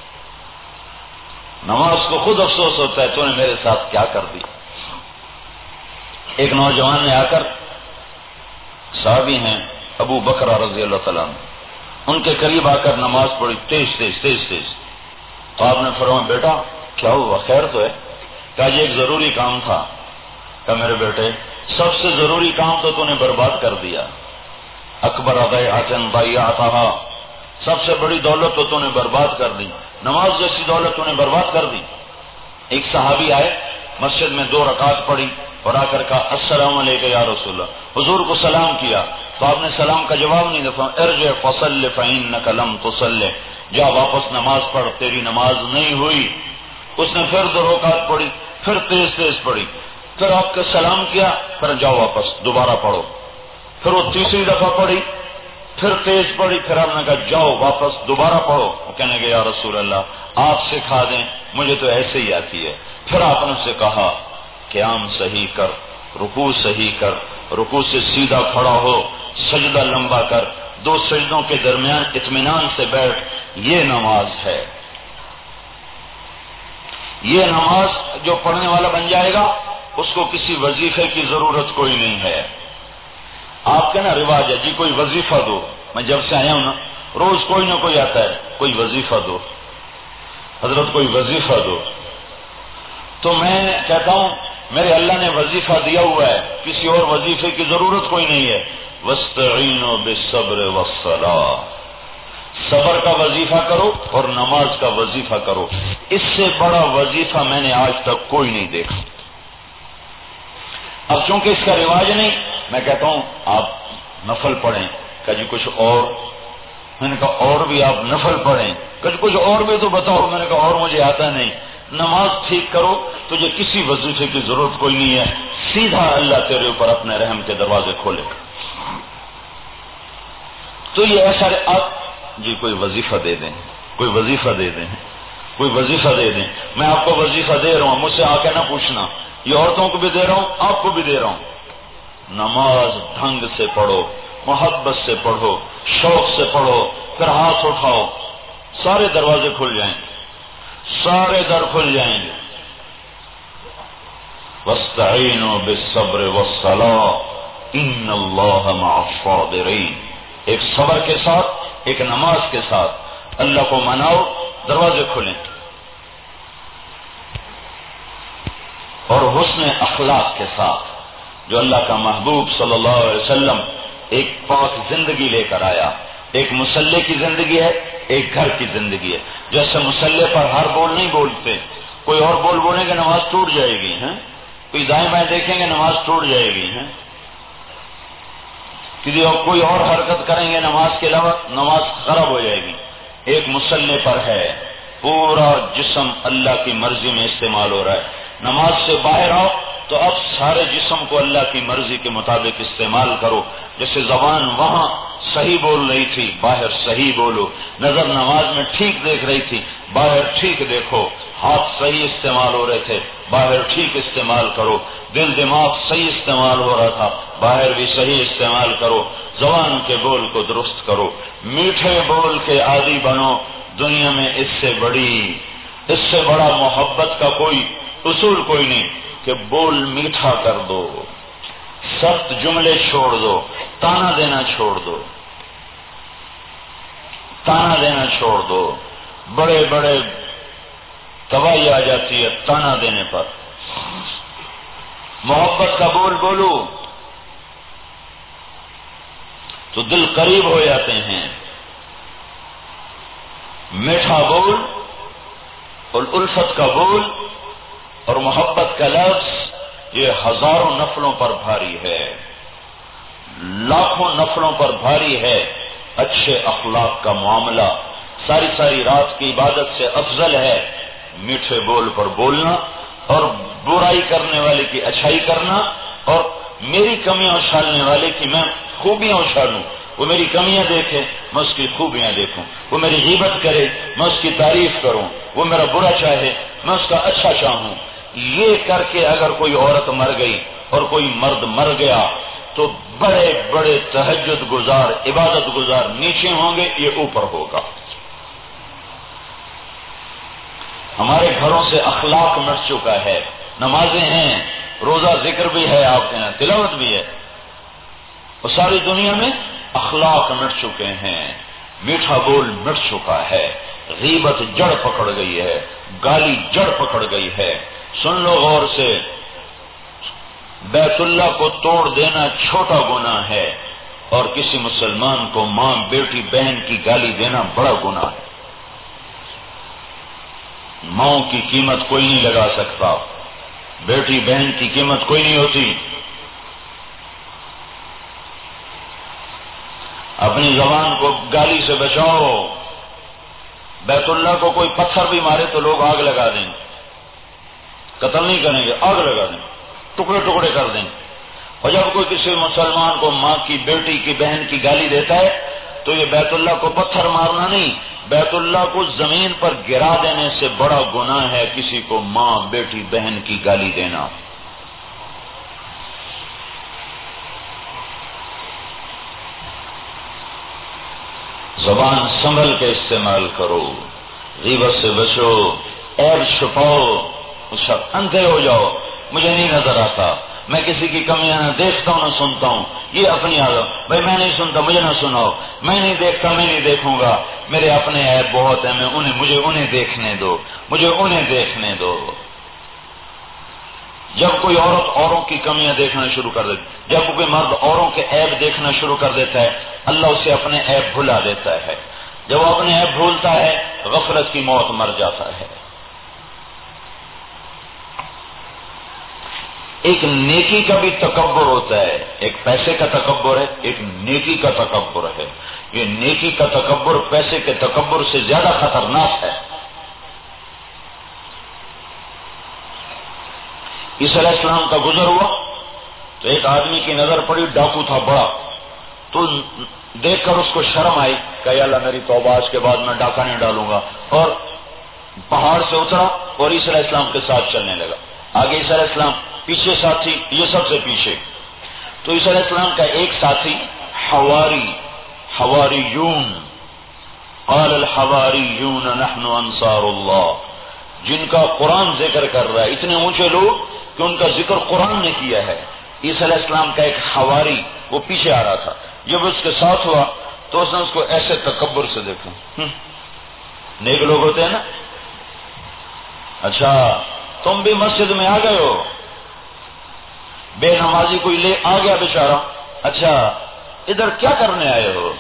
نماز کو خود افسوس ہوتا ہے تو نے میرے ساتھ کیا کر دی. ایک نوجوان نے آ کر، صحابی ہیں ابو بکر رضی اللہ تعالیٰ عنہ، ان کے قریب آ کر نماز پڑھی تیز تیز تیز تیز. تو آپ نے فرمایا بیٹا کیا ہوا، خیر تو ہے؟ کہا یہ ایک ضروری کام تھا. کہا میرے بیٹے سب سے ضروری کام تو نے برباد کر دیا. اکبر ضیعۃ ضیعتھا، سب سے بڑی دولت تو نے برباد کر دی، نماز جیسی دولت تو نے برباد کر دی. ایک صحابی آئے، مسجد میں 2 رکعت پڑھی اور آ کر کہا السلام علیکم یا رسول اللہ. حضور کو سلام کیا تو آپ نے سلام کا جواب نہیں دیا. ارجع فصل فإنک لم تصل، جا واپس نماز پڑھ تیری نماز نہیں ہوئی. اس نے پھر 2 رکعت پڑھی، پھر تیز تیز پڑھی، پھر آپ کا سلام کیا، پھر جاؤ واپس دوبارہ پڑھو. پھر وہ تیسری دفعہ پڑھی، پھر تیز پڑھی، پھر آپ نے کہا جاؤ واپس دوبارہ پڑھو. وہ کہنے لگے یا رسول اللہ آپ سکھا دیں، مجھے تو ایسے ہی آتی ہے. پھر آپ نے اسے کہا قیام صحیح کر، رکوع صحیح کر، رکوع سے سیدھا کھڑا ہو، سجدہ لمبا کر، 2 سجدوں کے درمیان اطمینان سے بیٹھ. یہ نماز ہے. یہ نماز جو پڑھنے والا بن جائے گا اس کو کسی وظیفے کی ضرورت کوئی نہیں ہے. آپ کا نا رواج ہے جی کوئی وظیفہ دو. میں جب سے آیا ہوں نا روز کوئی نہ کوئی آتا ہے کوئی وظیفہ دو، حضرت کوئی وظیفہ دو. تو میں کہتا ہوں میرے اللہ نے وظیفہ دیا ہوا ہے، کسی اور وظیفے کی ضرورت کوئی نہیں ہے. وَاسْتَعِينُوا بِالصَّبْرِ وَالصَّلَاةِ، صبر کا وظیفہ کرو اور نماز کا وظیفہ کرو. اس سے بڑا وظیفہ میں نے آج تک کوئی نہیں دیکھا. اب چونکہ اس کا رواج نہیں، میں کہتا ہوں آپ نفل پڑھیں. کہ جی کچھ اور؟ میں نے کہا اور بھی آپ نفل پڑھیں. کہ کچھ اور بھی تو بتاؤ. میں نے کہا اور مجھے آتا نہیں. نماز ٹھیک کرو، تجھے کسی وظیفے کی ضرورت کوئی نہیں ہے، سیدھا اللہ تیرے اوپر اپنے رحم کے دروازے کھولے گا. تو یہ ایسا آپ جی کوئی وظیفہ دے دیں، کوئی وظیفہ دے دیں، کوئی وظیفہ دے دیں. میں آپ کو وظیفہ دے رہا ہوں، مجھ سے آ کے نہ پوچھنا. یہ عورتوں کو بھی دے رہا ہوں، آپ کو بھی دے رہا ہوں. نماز ڈھنگ سے پڑھو، محبت سے پڑھو، شوق سے پڑھو، پھر ہاتھ اٹھاؤ، سارے دروازے کھل جائیں گے، سارے در کھل جائیں گے. وَاسْتَعِينُوا بِالصَّبْرِ وَالصَّلَاةِ إِنَّ اللَّهَ مَعَ الصَّابِرِينَ. ایک صبر کے ساتھ، ایک نماز کے ساتھ اللہ کو مناؤ، دروازے کھلیں. اور حسن اخلاق کے ساتھ جو اللہ کا محبوب صلی اللہ علیہ وسلم ایک پاک زندگی لے کر آیا. ایک مصلی کی زندگی ہے، ایک گھر کی زندگی ہے. جیسے مصلی پر ہر بول نہیں بولتے، کوئی اور بول بولیں گے نماز ٹوٹ جائے گی، ہیں کوئی دائیں بائیں دیکھیں گے نماز ٹوٹ جائے گی، ہیں کسی اور کوئی اور حرکت کریں گے نماز کے علاوہ نماز خراب ہو جائے گی. ایک مصلی پر ہے، پورا جسم اللہ کی مرضی میں استعمال ہو رہا ہے. نماز سے باہر آؤ تو اب سارے جسم کو اللہ کی مرضی کے مطابق استعمال کرو. جیسے زبان وہاں صحیح بول رہی تھی، باہر صحیح بولو. نظر نماز میں ٹھیک دیکھ رہی تھی، باہر ٹھیک دیکھو. ہاتھ صحیح استعمال ہو رہے تھے، باہر ٹھیک استعمال کرو. دل دماغ صحیح استعمال ہو رہا تھا، باہر بھی صحیح استعمال کرو. زبان کے بول کو درست کرو، میٹھے بول کے عادی بنو. دنیا میں اس سے بڑا محبت کا کوئی اصول کوئی نہیں کہ بول میٹھا کر دو، سخت جملے چھوڑ دو، تانا دینا چھوڑ دو، تانا دینا چھوڑ دو. بڑے بڑے تباہی آ جاتی ہے تانا دینے پر۔ محبت کا بول بولو تو دل قریب ہو جاتے ہیں۔ میٹھا بول اور الفت کا بول اور محبت کا لفظ یہ ہزاروں نفلوں پر بھاری ہے، لاکھوں نفلوں پر بھاری ہے۔ اچھے اخلاق کا معاملہ ساری ساری رات کی عبادت سے افضل ہے میٹھے بول پر بولنا اور برائی کرنے والے کی اچھائی کرنا، اور میری کمیاں اچھالنے والے کی میں خوبیاں اچھالوں، وہ میری کمیاں دیکھے میں اس کی خوبیاں دیکھوں، وہ میری غیبت کرے میں اس کی تعریف کروں، وہ میرا برا چاہے میں اس کا اچھا چاہوں۔ یہ کر کے اگر کوئی عورت مر گئی اور کوئی مرد مر گیا تو بڑے بڑے تہجد گزار عبادت گزار نیچے ہوں گے، یہ اوپر ہوگا۔ ہمارے گھروں سے اخلاق مٹ چکا ہے، نمازیں ہیں، روزہ ذکر بھی ہے، آپ کے یہاں تلاوت بھی ہے، اور ساری دنیا میں اخلاق مٹ چکے ہیں، میٹھا بول مٹ چکا ہے، غیبت جڑ پکڑ گئی ہے، گالی جڑ پکڑ گئی ہے۔ سن لو غور سے، بیت اللہ کو توڑ دینا چھوٹا گناہ ہے اور کسی مسلمان کو ماں بیٹی بہن کی گالی دینا بڑا گناہ ہے۔ ماں کی قیمت کوئی نہیں لگا سکتا، بیٹی بہن کی قیمت کوئی نہیں ہوتی۔ اپنی زبان کو گالی سے بچاؤ۔ بیت اللہ کو کوئی پتھر بھی مارے تو لوگ آگ لگا دیں، قتل نہیں کریں گے، آگ لگا دیں، ٹکڑے ٹکڑے کر دیں۔ اور جب کوئی کسی مسلمان کو ماں کی بیٹی کی بہن کی گالی دیتا ہے تو یہ بیت اللہ کو پتھر مارنا نہیں، بیت اللہ کو زمین پر گرا دینے سے بڑا گناہ ہے کسی کو ماں بیٹی بہن کی گالی دینا۔ زبان سنبھل کے استعمال کرو، غیبت سے بچو، عیب چھپاؤ، اندھے ہو جاؤ، مجھے نہیں نظر آتا، میں کسی کی کمیاں نہ دیکھتا ہوں نہ سنتا ہوں، یہ اپنی عادت، بھائی میں نہیں سنتا مجھے نہ سناؤ، میں نہیں دیکھتا میں نہیں دیکھوں گا، میرے اپنے عیب بہت ہیں، مجھے انہیں دیکھنے دو، مجھے انہیں دیکھنے دو۔ جب کوئی عورت اوروں کی کمیاں دیکھنا شروع کر دیتی، جب کوئی مرد اوروں کے عیب دیکھنا شروع کر دیتا ہے، اللہ اسے اپنے عیب بھلا دیتا ہے۔ جب وہ اپنے عیب بھولتا ہے غفلت کی موت مر جاتا ہے۔ ایک نیکی کا بھی تکبر ہوتا ہے، ایک پیسے کا تکبر ہے، ایک نیکی کا تکبر ہے۔ یہ نیکی کا تکبر پیسے کے تکبر سے زیادہ خطرناک ہے۔ عیسیٰ علیہ السلام کا گزر ہوا تو ایک آدمی کی نظر پڑی، ڈاکو تھا بڑا، تو دیکھ کر اس کو شرم آئی کہ یا اللہ میری توبہ، آج کے بعد میں ڈاکہ نہیں ڈالوں گا، اور پہاڑ سے اترا اور عیسیٰ علیہ السلام کے ساتھ چلنے لگا۔ آگے عیسیٰ علیہ السلام، پیچھے ساتھی، یہ سب سے پیچھے۔ تو عیسیٰ علیہ السلام کا ایک ساتھی حواریون، قال الحواریون نحن انصار اللہ، جن کا قرآن ذکر کر رہا ہے، اتنے اونچے لوگ کہ ان کا ذکر قرآن نے کیا ہے۔ عیسیٰ علیہ السلام کا ایک حواری وہ پیچھے آ رہا تھا، جب اس کے ساتھ ہوا تو اس نے اس کو ایسے تکبر سے دیکھا۔ نیک لوگ ہوتے ہیں نا، اچھا تم بھی مسجد میں آ گئے ہو، بے نمازی کوئی لے آ گیا بیچارہ، اچھا ادھر کیا کرنے آئے ہو؟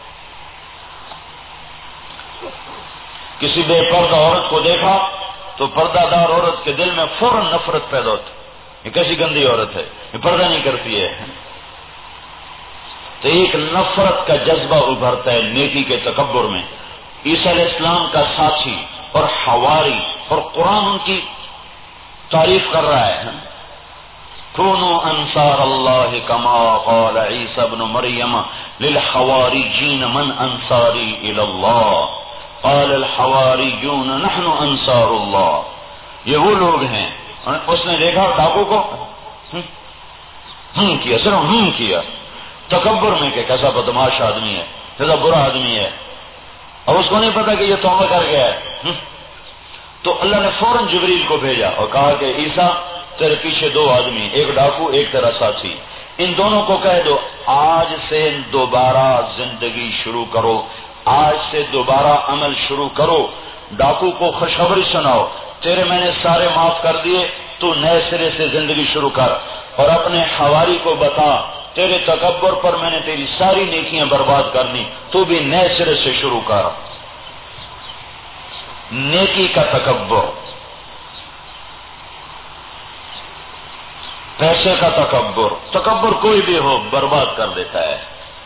کسی بے پردہ عورت کو دیکھا تو پردہ دار عورت کے دل میں فوراً نفرت پیدا ہوتی، یہ کیسی گندی عورت ہے، یہ پردہ نہیں کرتی ہے۔ تو ایک نفرت کا جذبہ ابھرتا ہے نیکی کے تکبر میں۔ عیسیٰ علیہ السلام کا ساتھی اور حواری، اور قرآن ان کی تعریف کر رہا ہے، کونوا انصار اللہ کما قال عیسیٰ ابن مریم للحواریین من انصاری الی اللہ قال الحواریون نحن انصار اللہ۔ یہ وہ لوگ ہیں، اس نے دیکھا ڈاکو کو کیا، صرف کیا تکبر میں کہ کیسا بدماش آدمی ہے، کیسا برا آدمی ہے، اور اس کو نہیں پتا کہ یہ توبہ کر گیا ہے۔ تو اللہ نے فوراً جبریل کو بھیجا اور کہا کہ عیسیٰ تیرے پیچھے دو آدمی، ایک ڈاکو ایک تیرا ساتھی، ان دونوں کو کہہ دو آج سے دوبارہ زندگی شروع کرو، آج سے دوبارہ عمل شروع کرو، ڈاکو کو خوشخبری سناؤ تیرے میں نے سارے معاف کر دیے، تو نئے سرے سے زندگی شروع کر، اور اپنے حواری کو بتا تیرے تکبر پر میں نے تیری ساری نیکیاں برباد کر دی، تو بھی نئے سرے سے شروع کر۔ نیکی کا تکبر، پیسے کا تکبر کوئی بھی ہو برباد کر دیتا ہے۔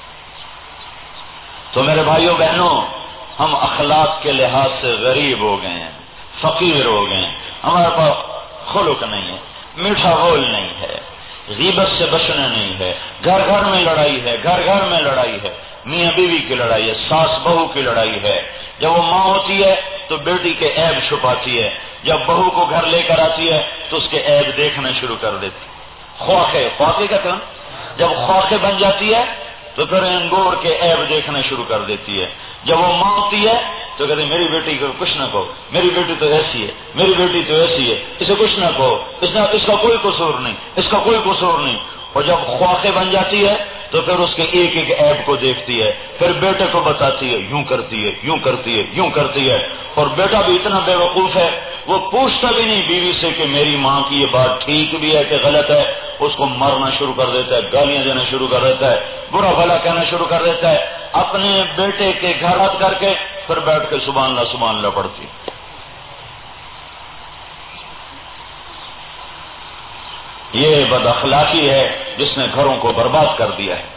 تو میرے بھائیوں بہنوں، ہم اخلاق کے لحاظ سے غریب ہو گئے ہیں، فقیر ہو گئے ہیں، ہمارے پاس خلق نہیں ہے، میٹھا بول نہیں ہے، غیبت سے بچنا نہیں ہے، گھر گھر میں لڑائی ہے، گھر گھر میں لڑائی ہے، میاں بیوی کی لڑائی ہے، ساس بہو کی لڑائی ہے۔ جب وہ ماں ہوتی ہے تو بیٹی کے عیب چھپاتی ہے، جب بہو کو گھر لے کر آتی ہے تو اس کے عیب دیکھنا شروع کر دیتی ہے۔ خواخے کا کلام، جب خواخے بن جاتی ہے تو پھر انگور کے عیب دیکھنا شروع کر دیتی ہے۔ جب وہ ماں ہوتی ہے تو کہتے میری بیٹی کو کچھ نہ کہو، میری بیٹی تو ایسی ہے، میری بیٹی تو ایسی ہے، اسے کچھ نہ کہو، اس کا کوئی قصور نہیں، اس کا کوئی قصور نہیں۔ اور جب خواخے بن جاتی ہے تو پھر اس کے ایک ایک عیب کو دیکھتی ہے، پھر بیٹے کو بتاتی ہے، یوں کرتی ہے، یوں کرتی ہے، یوں کرتی ہے۔ اور بیٹا بھی اتنا بے وقوف ہے، وہ پوچھتا بھی نہیں بیوی سے کہ میری ماں کی یہ بات ٹھیک بھی ہے کہ غلط ہے، اس کو مارنا شروع کر دیتا ہے، گالیاں دینا شروع کر دیتا ہے، برا بھلا کہنا شروع کر دیتا ہے، اپنے بیٹے کے گھر ہاتھ کر کے پھر بیٹھ کے سبحان اللہ پڑھتی ہے۔ یہ بد اخلاقی ہے جس نے گھروں کو برباد کر دیا ہے۔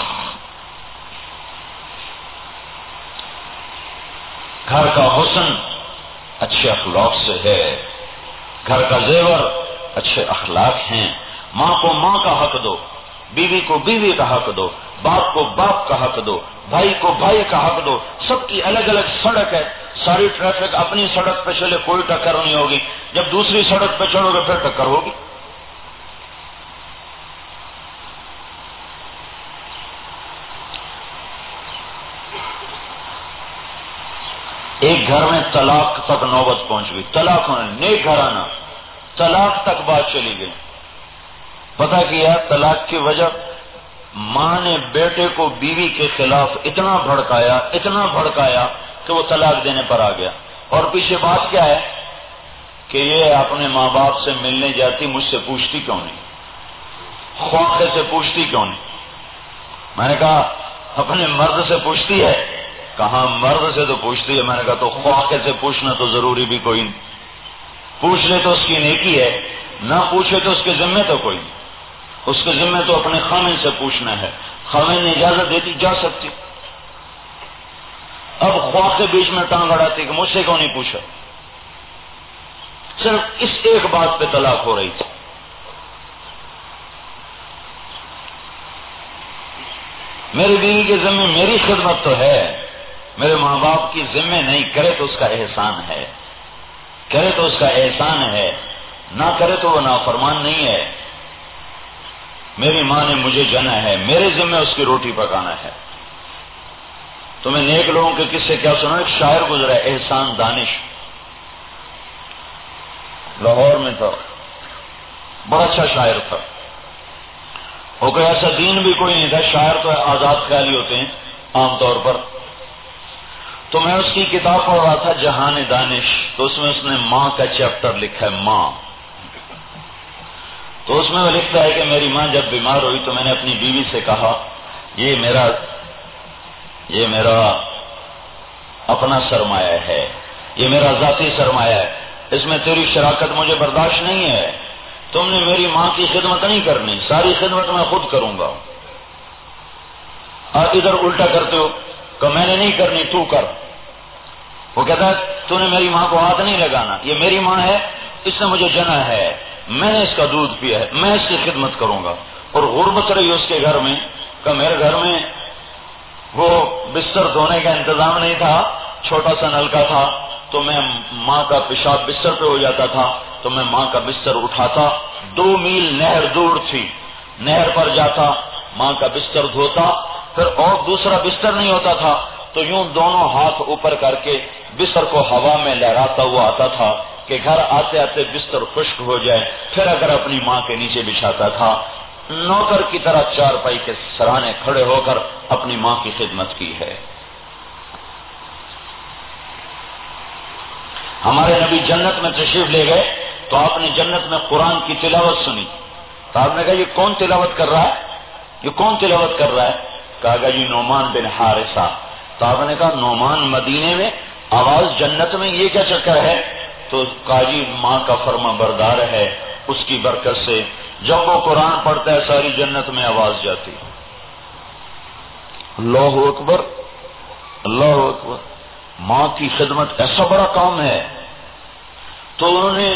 گھر کا حسن اچھے اخلاق سے ہے، گھر کا زیور اچھے اخلاق ہیں۔ ماں کو ماں کا حق دو، بیوی کو بیوی کا حق دو، باپ کو باپ کا حق دو، بھائی کو بھائی کا حق دو۔ سب کی الگ الگ سڑک ہے، ساری ٹریفک اپنی سڑک پہ چلے کوئی ٹکر نہیں ہوگی، جب دوسری سڑک پہ چڑھو گے پھر ٹکر ہوگی۔ ایک گھر میں طلاق تک نوبت پہنچ گئی، طلاق ہونے، نیک گھرانہ، طلاق تک بات چلی گئی۔ پتہ کیا طلاق کی وجہ، ماں نے بیٹے کو بیوی کے خلاف اتنا بھڑکایا کہ وہ طلاق دینے پر آ گیا۔ اور پیچھے بات کیا ہے کہ یہ اپنے ماں باپ سے ملنے جاتی، مجھ سے پوچھتی کیوں نہیں، خواخے سے پوچھتی کیوں نہیں۔ میں نے کہا اپنے مرد سے پوچھتی ہے؟ کہاں مرد سے تو پوچھتی ہے۔ میں نے کہا تو خواخے سے پوچھنا تو ضروری بھی کوئی نہیں، پوچھ لے تو اس کی نیکی ہے، نہ پوچھے تو اس کے ذمے تو کوئی نہیں، اس کے ذمے تو اپنے خامن سے پوچھنا ہے، خامن نے اجازت دیتی جا سکتی۔ اب خواخے بیچ میں ٹانگ اڑاتی کہ مجھ سے کیوں نہیں پوچھا، صرف اس ایک بات پہ طلاق ہو رہی تھی۔ میری بیوی کے ذمے میری خدمت تو ہے، میرے ماں باپ کی ذمے نہیں، کرے تو اس کا احسان ہے، کرے تو اس کا احسان ہے، نہ کرے تو وہ نافرمان نہیں ہے۔ میری ماں نے مجھے جنا ہے، میرے ذمے اس کی روٹی پکانا ہے۔ تو میں نیک لوگوں کے قصے کیا سنا، ایک شاعر گزرا ہے احسان دانش، لاہور میں تھا، بڑا اچھا شاعر تھا، وہ کوئی ایسا دین بھی کوئی نہیں تھا، شاعر تو آزاد خیالی ہوتے ہیں عام طور پر۔ تو میں اس کی کتاب پڑھ رہا تھا جہان دانش، تو اس میں اس نے ماں کا چیپٹر لکھا ہے، ماں۔ تو اس میں وہ لکھتا ہے کہ میری ماں جب بیمار ہوئی تو میں نے اپنی بیوی سے کہا یہ میرا اپنا سرمایہ ہے، یہ میرا ذاتی سرمایہ ہے، اس میں تیری شراکت مجھے برداشت نہیں ہے، تم نے میری ماں کی خدمت نہیں کرنی، ساری خدمت میں خود کروں گا۔ اور ادھر الٹا کرتے ہو کہ میں نے نہیں کرنی تو کر۔ وہ کہتا ہے تو نے میری ماں کو ہاتھ نہیں لگانا، یہ میری ماں ہے، اس نے مجھے جنا ہے، میں نے اس کا دودھ پیا ہے، میں اس کی خدمت کروں گا۔ اور غربت رہی اس کے گھر میں کہ میرے گھر میں وہ بستر دھونے کا انتظام نہیں تھا، چھوٹا سا نلکا تھا، تو میں ماں کا پیشاب بستر پہ ہو جاتا تھا تو میں ماں کا بستر اٹھاتا، 2 میل نہر دور تھی، نہر پر جاتا، ماں کا بستر دھوتا، پھر اور دوسرا بستر نہیں ہوتا تھا تو یوں دونوں ہاتھ اوپر کر کے بستر کو ہوا میں لہراتا ہوا آتا تھا کہ گھر آتے آتے بستر خشک ہو جائے، پھر اگر اپنی ماں کے نیچے بچھاتا تھا۔ نوکر کی طرح چارپائی کے سرانے کھڑے ہو کر اپنی ماں کی خدمت کی ہے۔ ہمارے نبی جنت میں تشریف لے گئے تو آپ نے جنت میں قرآن کی تلاوت سنی، تو آپ نے کہا یہ کون تلاوت کر رہا ہے، یہ کون تلاوت کر رہا ہے؟ کہا جی نعمان بن حارثہ۔ تو آپ نے کہا نعمان مدینے میں، آواز جنت میں، یہ کیا چکر ہے؟ تو کہا جی ماں کا فرما بردار ہے، اس کی برکت سے جب وہ قرآن پڑھتا ہے ساری جنت میں آواز جاتی۔ اللہ اکبر، اللہ اکبر۔ ماں کی خدمت ایسا بڑا کام ہے۔ تو انہوں نے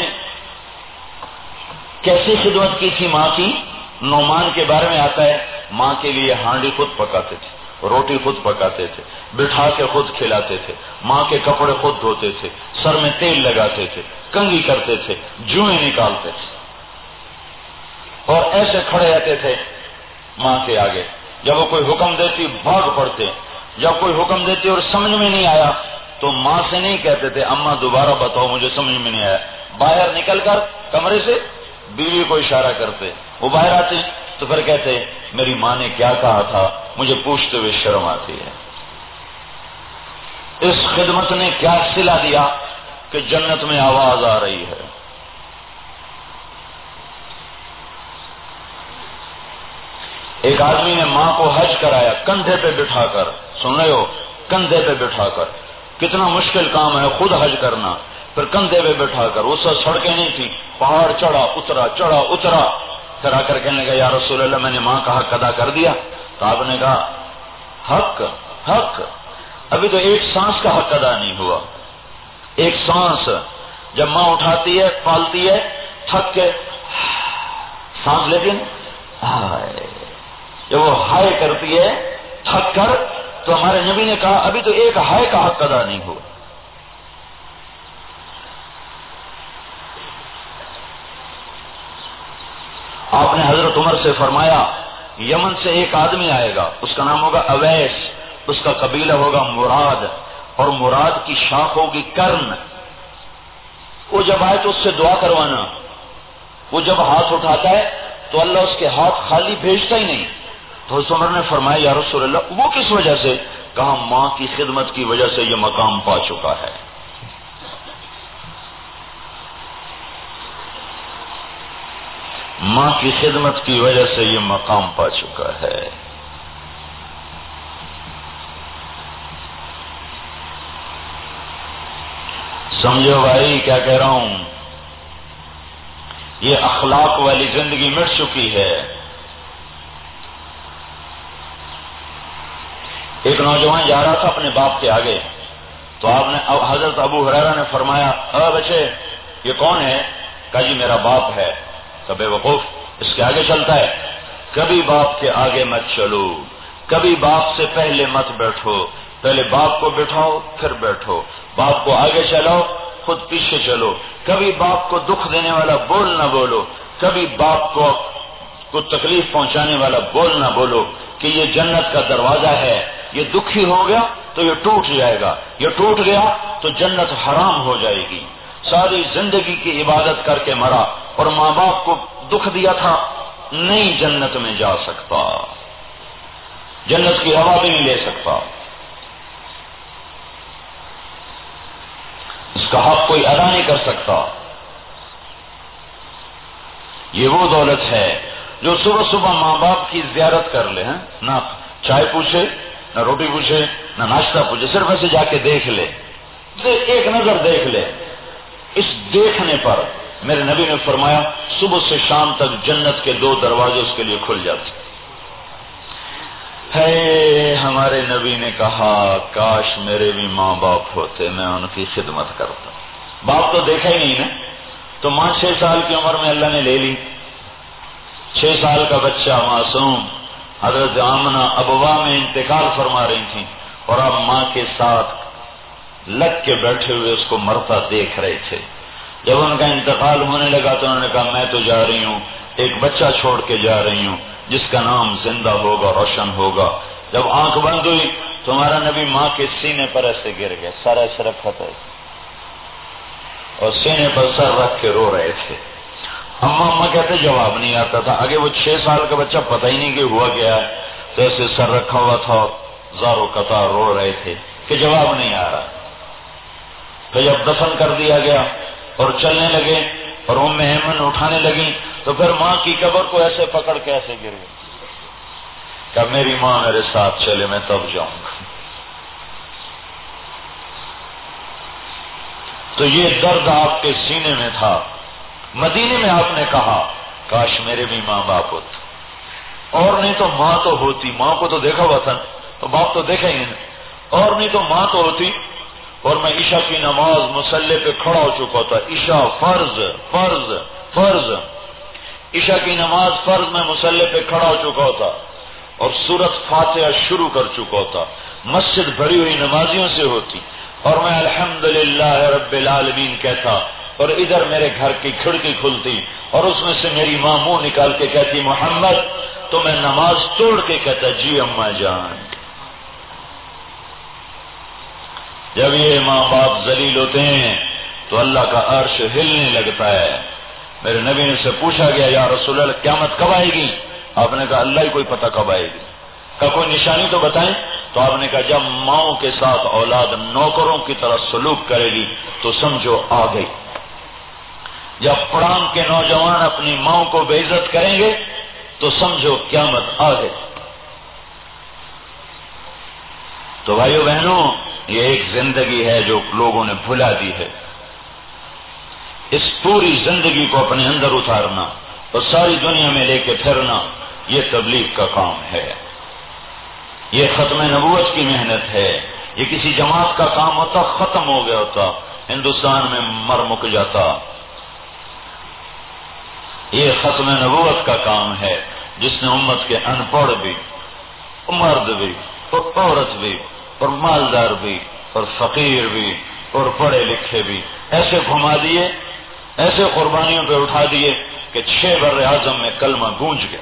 کیسی خدمت کی تھی ماں کی؟ نعمان کے بارے میں آتا ہے ماں کے لیے ہانڈی خود پکاتے تھے، روٹی خود پکاتے تھے، بٹھا کے خود کھلاتے تھے، ماں کے کپڑے خود دھوتے تھے، سر میں تیل لگاتے تھے، کنگھی کرتے تھے، جوئیں نکالتے تھے، اور ایسے کھڑے رہتے تھے ماں کے آگے۔ جب وہ کوئی حکم دیتی بھاگ پڑتے، جب کوئی حکم دیتی اور سمجھ میں نہیں آیا تو ماں سے نہیں کہتے تھے اماں دوبارہ بتاؤ مجھے سمجھ میں نہیں آیا، باہر نکل کر کمرے سے بیوی کو اشارہ کرتے، وہ باہر آتے تو پھر کہتے میری ماں نے کیا کہا تھا، مجھے پوچھتے ہوئے شرم آتی ہے۔ اس خدمت نے کیا صلہ دیا کہ جنت میں آواز آ رہی ہے۔ ایک آدمی نے ماں کو حج کرایا کندھے پہ بٹھا کر، سن رہے ہو، کندھے پہ بٹھا کر، کتنا مشکل کام ہے خود حج کرنا، پھر کندھے پہ بٹھا کر، اس سے سڑکیں نہیں تھی، پہاڑ چڑھا اترا چڑھا اترا، پھر آ کر کہنے لگا یا رسول اللہ میں نے ماں کا حق ادا کر دیا؟ تو آپ نے کہا حق حق ابھی تو ایک سانس کا حق ادا نہیں ہوا۔ ایک سانس جب ماں اٹھاتی ہے پالتی ہے تھک کے سانس لیتی ہے، جب وہ ہائے کرتی ہے تھک کر، تو ہمارے نبی نے کہا ابھی تو ایک ہائے کا حق ادا نہیں ہوا۔ آپ نے حضرت عمر سے فرمایا یمن سے ایک آدمی آئے گا، اس کا نام ہوگا اویس، اس کا قبیلہ ہوگا مراد، اور مراد کی شاخ ہوگی کرن۔ وہ جب آئے تو اس سے دعا کروانا، وہ جب ہاتھ اٹھاتا ہے تو اللہ اس کے ہاتھ خالی بھیجتا ہی نہیں۔ تو حضرت عمر نے فرمایا یا رسول اللہ وہ کس وجہ سے؟ کہا ماں کی خدمت کی وجہ سے یہ مقام پا چکا ہے۔ ماں کی خدمت کی وجہ سے یہ مقام پا چکا ہے۔ سمجھو بھائی کیا کہہ رہا ہوں، یہ اخلاق والی زندگی مٹ چکی ہے۔ ایک نوجوان جا رہا تھا اپنے باپ کے آگے، تو آپ نے حضرت ابو ہریرہ نے فرمایا اے بچے یہ کون ہے؟ کہا جی میرا باپ ہے۔ کہ بے وقوف اس کے آگے چلتا ہے، کبھی باپ کے آگے مت چلو، کبھی باپ سے پہلے مت بیٹھو، پہلے باپ کو بٹھاؤ پھر بیٹھو، باپ کو آگے چلاؤ خود پیچھے چلو، کبھی باپ کو دکھ دینے والا بول نہ بولو، کبھی باپ کو تکلیف پہنچانے والا بول نہ بولو کہ یہ جنت کا دروازہ ہے، یہ دکھی ہو گیا تو یہ ٹوٹ جائے گا، یہ ٹوٹ گیا تو جنت حرام ہو جائے گی۔ ساری زندگی کی عبادت کر کے مرا اور ماں باپ کو دکھ دیا تھا، نہیں جنت میں جا سکتا، جنت کی ہوا بھی نہیں لے سکتا، اس کا حق کوئی ادا نہیں کر سکتا۔ یہ وہ دولت ہے جو صبح صبح ماں باپ کی زیارت کر لے، نہ چائے پوچھے نہ روٹی پوچھے نہ ناشتہ پوچھے، صرف ایسے جا کے دیکھ لے، ایک نظر دیکھ لے۔ اس دیکھنے پر میرے نبی نے فرمایا صبح سے شام تک جنت کے 2 دروازے اس کے لیے کھل جاتے ہے۔ ہمارے نبی نے کہا کاش میرے بھی ماں باپ ہوتے، میں ان کی خدمت کرتا۔ باپ تو دیکھا ہی نہیں نا، تو ماں 6 سال کی عمر میں اللہ نے لے لی، 6 سال کا بچہ معصوم، حضرت آمنہ ابوا میں انتقال فرما رہی تھیں اور اب ماں کے ساتھ لگ کے بیٹھے ہوئے اس کو مرتا دیکھ رہے تھے۔ جب ان کا انتقال ہونے لگا تو انہوں نے کہا میں تو جا رہی ہوں، ایک بچہ چھوڑ کے جا رہی ہوں جس کا نام زندہ ہوگا، روشن ہوگا۔ جب آنکھ بند ہوئی تو ہمارا نبی ماں کے سینے پر ایسے گر گئے، سر ایسے رکھا تھا اور سینے پر سر رکھ کے رو رہے تھے۔ اماں کہتے جواب نہیں آتا تھا، آگے وہ 6 سال کا بچہ پتہ ہی نہیں کہ ہوا گیا ہے، تو ایسے سر رکھا ہوا تھا اور زارو قطار رو رہے تھے کہ جواب نہیں آ رہا۔ پھر جب دفن کر دیا گیا اور چلنے لگے اور ام ایمن اٹھانے لگی تو پھر ماں کی قبر کو ایسے پکڑ کے ایسے گر گئی کہ میری ماں میرے ساتھ چلے میں تب جاؤں گا. تو یہ درد آپ کے سینے میں تھا. مدینے میں آپ نے کہا کاش میرے بھی ماں باپ ہوتے، اور نہیں تو ماں تو ہوتی. ماں کو تو دیکھا ہوا تھا تو باپ تو دیکھا ہی نہیں، اور نہیں تو ماں تو ہوتی. اور میں عشاء کی نماز مصلی پہ کھڑا ہو چکا تھا. عشاء فرض فرض فرض، عشاء کی نماز فرض میں مصلی پہ کھڑا ہو چکا تھا اور سورۃ فاتحہ شروع کر چکا تھا. مسجد بھری ہوئی نمازیوں سے ہوتی اور میں الحمدللہ رب العالمین کہتا، اور ادھر میرے گھر کی کھڑکی کھلتی اور اس میں سے میری ماں منہ نکال کے کہتی محمد، تو میں نماز توڑ کے کہتا جی اماں جان. جب یہ ماں باپ ذلیل ہوتے ہیں تو اللہ کا عرش ہلنے لگتا ہے. میرے نبی نے سے پوچھا گیا یا رسول اللہ قیامت کب آئے گی؟ آپ نے کہا اللہ ہی کوئی پتہ کب آئے گی. کا کوئی نشانی تو بتائیں. تو آپ نے کہا جب ماؤں کے ساتھ اولاد نوکروں کی طرح سلوک کرے گی تو سمجھو آ گئی. جب پڑھان کے نوجوان اپنی ماؤں کو بے عزت کریں گے تو سمجھو قیامت آ گئی. تو بھائیو بہنوں، یہ ایک زندگی ہے جو لوگوں نے بھلا دی ہے. اس پوری زندگی کو اپنے اندر اتارنا اور ساری دنیا میں لے کے پھرنا، یہ تبلیغ کا کام ہے. یہ ختم نبوت کی محنت ہے. یہ کسی جماعت کا کام ہوتا ختم ہو گیا ہوتا، ہندوستان میں مر مک جاتا. یہ ختم نبوت کا کام ہے جس نے امت کے ان پڑھ بھی، مرد بھی اور عورت بھی اور مالدار بھی اور فقیر بھی اور پڑھے لکھے بھی ایسے گھما دیے، ایسے قربانیوں پہ اٹھا دیے کہ 6 بر اعظم میں کلمہ گونج گیا.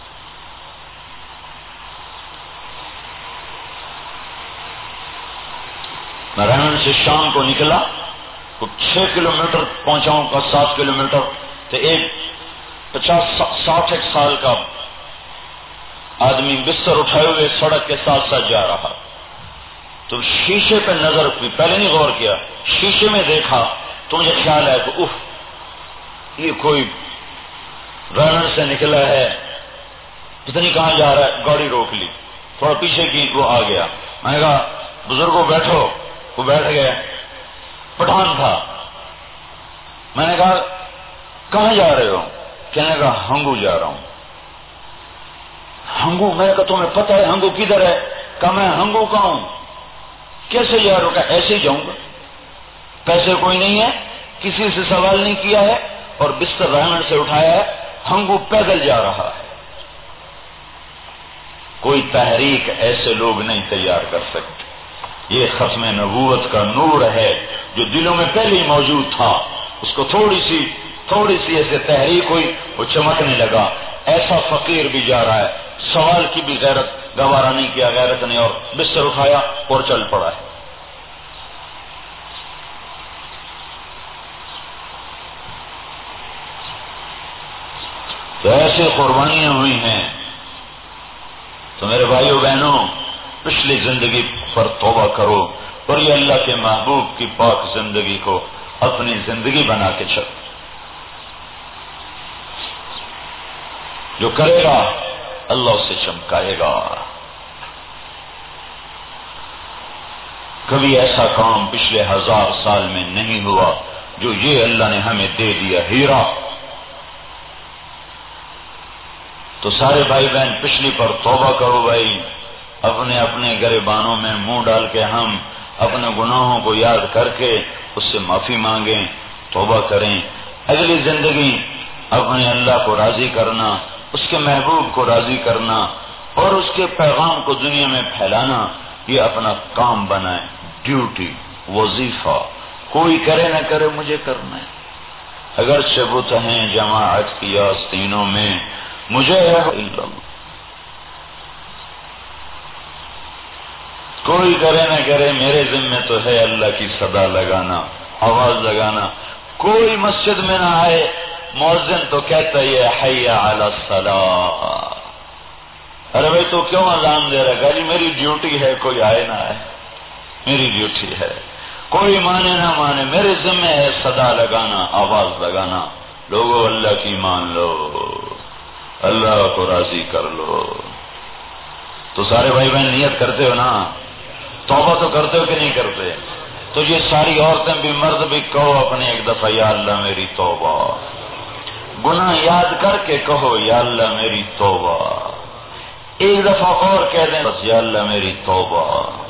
نارائن سے شام کو نکلا تو 6 کلومیٹر پہنچاؤں کا 7 کلومیٹر تو ایک 50-60 سال کا آدمی بستر اٹھائے ہوئے سڑک کے ساتھ ساتھ جا رہا. تو شیشے پہ نظر کی، پہلے نہیں غور کیا، شیشے میں دیکھا تو مجھے خیال ہے کہ اف یہ کوئی رنر سے نکلا ہے، پتہ نہیں کہاں جا رہا ہے. گاڑی روک لی، تھوڑا پیچھے کی، وہ آ گیا. میں نے کہا بزرگوں بیٹھو. وہ بیٹھ گئے. پٹھان تھا. میں نے کہا کہاں جا رہے ہو؟ کہنے کا ہنگو جا رہا ہوں. ہنگو؟ میں نے کہا تمہیں پتہ ہے ہنگو کدھر ہے؟ کہا میں ہنگو کا ہوں. کیسے جا رہا ہوں؟ کہا ایسے ہی جاؤں گا. پیسے کوئی نہیں ہے، کسی سے سوال نہیں کیا ہے اور بستر رحمن سے اٹھایا ہے. ہنگو پیدل جا رہا ہے. کوئی تحریک ایسے لوگ نہیں تیار کر سکتے. یہ ختم نبوت کا نور ہے جو دلوں میں پہلے ہی موجود تھا. اس کو تھوڑی سی ایسے تحریک ہوئی، وہ چمکنے لگا. ایسا فقیر بھی جا رہا ہے، سوال کی بھی غیرت گوارا نہیں کیا، غیرت نہیں، اور بستر اٹھایا اور چل پڑا ہے. تو ایسے قربانیاں ہوئی ہیں. تو میرے بھائیو بہنوں، پچھلی زندگی پر توبہ کرو اور یہ اللہ کے محبوب کی پاک زندگی کو اپنی زندگی بنا کے چلو. جو کرے گا اللہ اسے چمکائے گا. کبھی ایسا کام پچھلے 1000 سال میں نہیں ہوا جو یہ اللہ نے ہمیں دے دیا، ہیرا. تو سارے بھائی بہن پچھلی پر توبہ کرو بھائی. اپنے اپنے گریبانوں میں منہ ڈال کے ہم اپنے گناہوں کو یاد کر کے اس سے معافی مانگیں، توبہ کریں. اگلی زندگی اپنے اللہ کو راضی کرنا، اس کے محبوب کو راضی کرنا اور اس کے پیغام کو دنیا میں پھیلانا، یہ اپنا کام بنائیں، ڈیوٹی، وظیفہ. کوئی کرے نہ کرے مجھے کرنا ہے. اگر شبوت ہیں جماعت کی آستینوں میں، مجھے ہے الا اللہ. کوئی کرے نہ کرے میرے ذمہ تو ہے اللہ کی صدا لگانا، آواز لگانا. کوئی مسجد میں نہ آئے، مؤذن تو کہتا ہی ہے حی علی الصلاۃ. ارے بھائی تو کیوں اذان دے رہا ہے؟ جی میری ڈیوٹی ہے، کوئی آئے نہ آئے میری ڈیوٹی ہے. کوئی مانے نہ مانے، میرے ذمہ ہے صدا لگانا، آواز لگانا، لوگوں اللہ کی مان لو، اللہ کو راضی کر لو۔ تو سارے بھائی بہن نیت کرتے ہو نا؟ توبہ تو کرتے ہو کہ نہیں کرتے؟ تو یہ ساری عورتیں بھی مرد بھی کہو اپنے ایک دفعہ، یا اللہ میری توبہ، گناہ یاد کر کے کہو یا اللہ میری توبہ، ایک دفعہ اور کہہ دیں بس، یا اللہ میری توبہ۔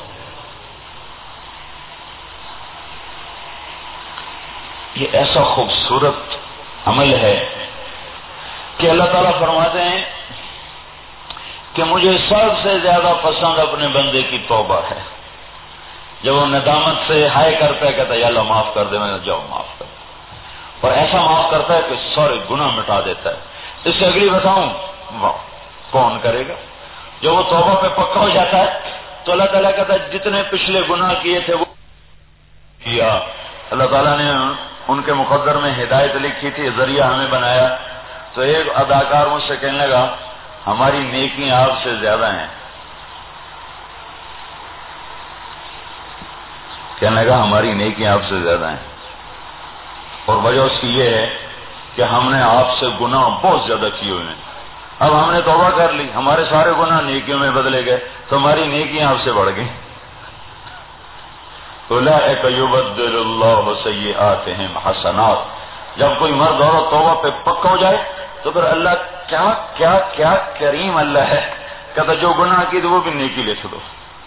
یہ ایسا خوبصورت عمل ہے کہ اللہ تعالیٰ فرماتے ہیں کہ مجھے سب سے زیادہ پسند اپنے بندے کی توبہ ہے۔ جب وہ ندامت سے ہائے کرتا ہے، کہتا ہے یا اللہ معاف کر دے، میں جاؤ معاف کر دے، اور ایسا معاف کرتا ہے کہ سارے گناہ مٹا دیتا ہے۔ اس سے اگلی بتاؤں کون کرے گا؟ جب وہ توبہ پہ پکا ہو جاتا ہے تو اللہ تعالیٰ کہتا ہے جتنے پچھلے گناہ کیے تھے وہ کیا۔ اللہ تعالیٰ نے ان کے مقدر میں ہدایت لکھی تھی، ذریعہ ہمیں بنایا۔ تو ایک اداکار مجھ سے کہنے لگا ہماری نیکیاں آپ سے زیادہ ہیں، کہنے لگا ہماری نیکیاں آپ سے زیادہ ہیں، اور وجہ اس کی یہ ہے کہ ہم نے آپ سے گناہ بہت زیادہ کیے ہوئے ہیں۔ اب ہم نے توبہ کر لی، ہمارے سارے گناہ نیکیوں میں بدلے گئے، تو ہماری نیکیاں آپ سے بڑھ گئی۔ اولئک یبدل اللہ سیئاتہم حسنات۔ جب کوئی مرد عورت توبہ پہ پکا ہو جائے تو پھر اللہ کیا کیا کیا کریم اللہ ہے، کہتا جو گناہ کی تو وہ بھی نیکی لے چھوڑو۔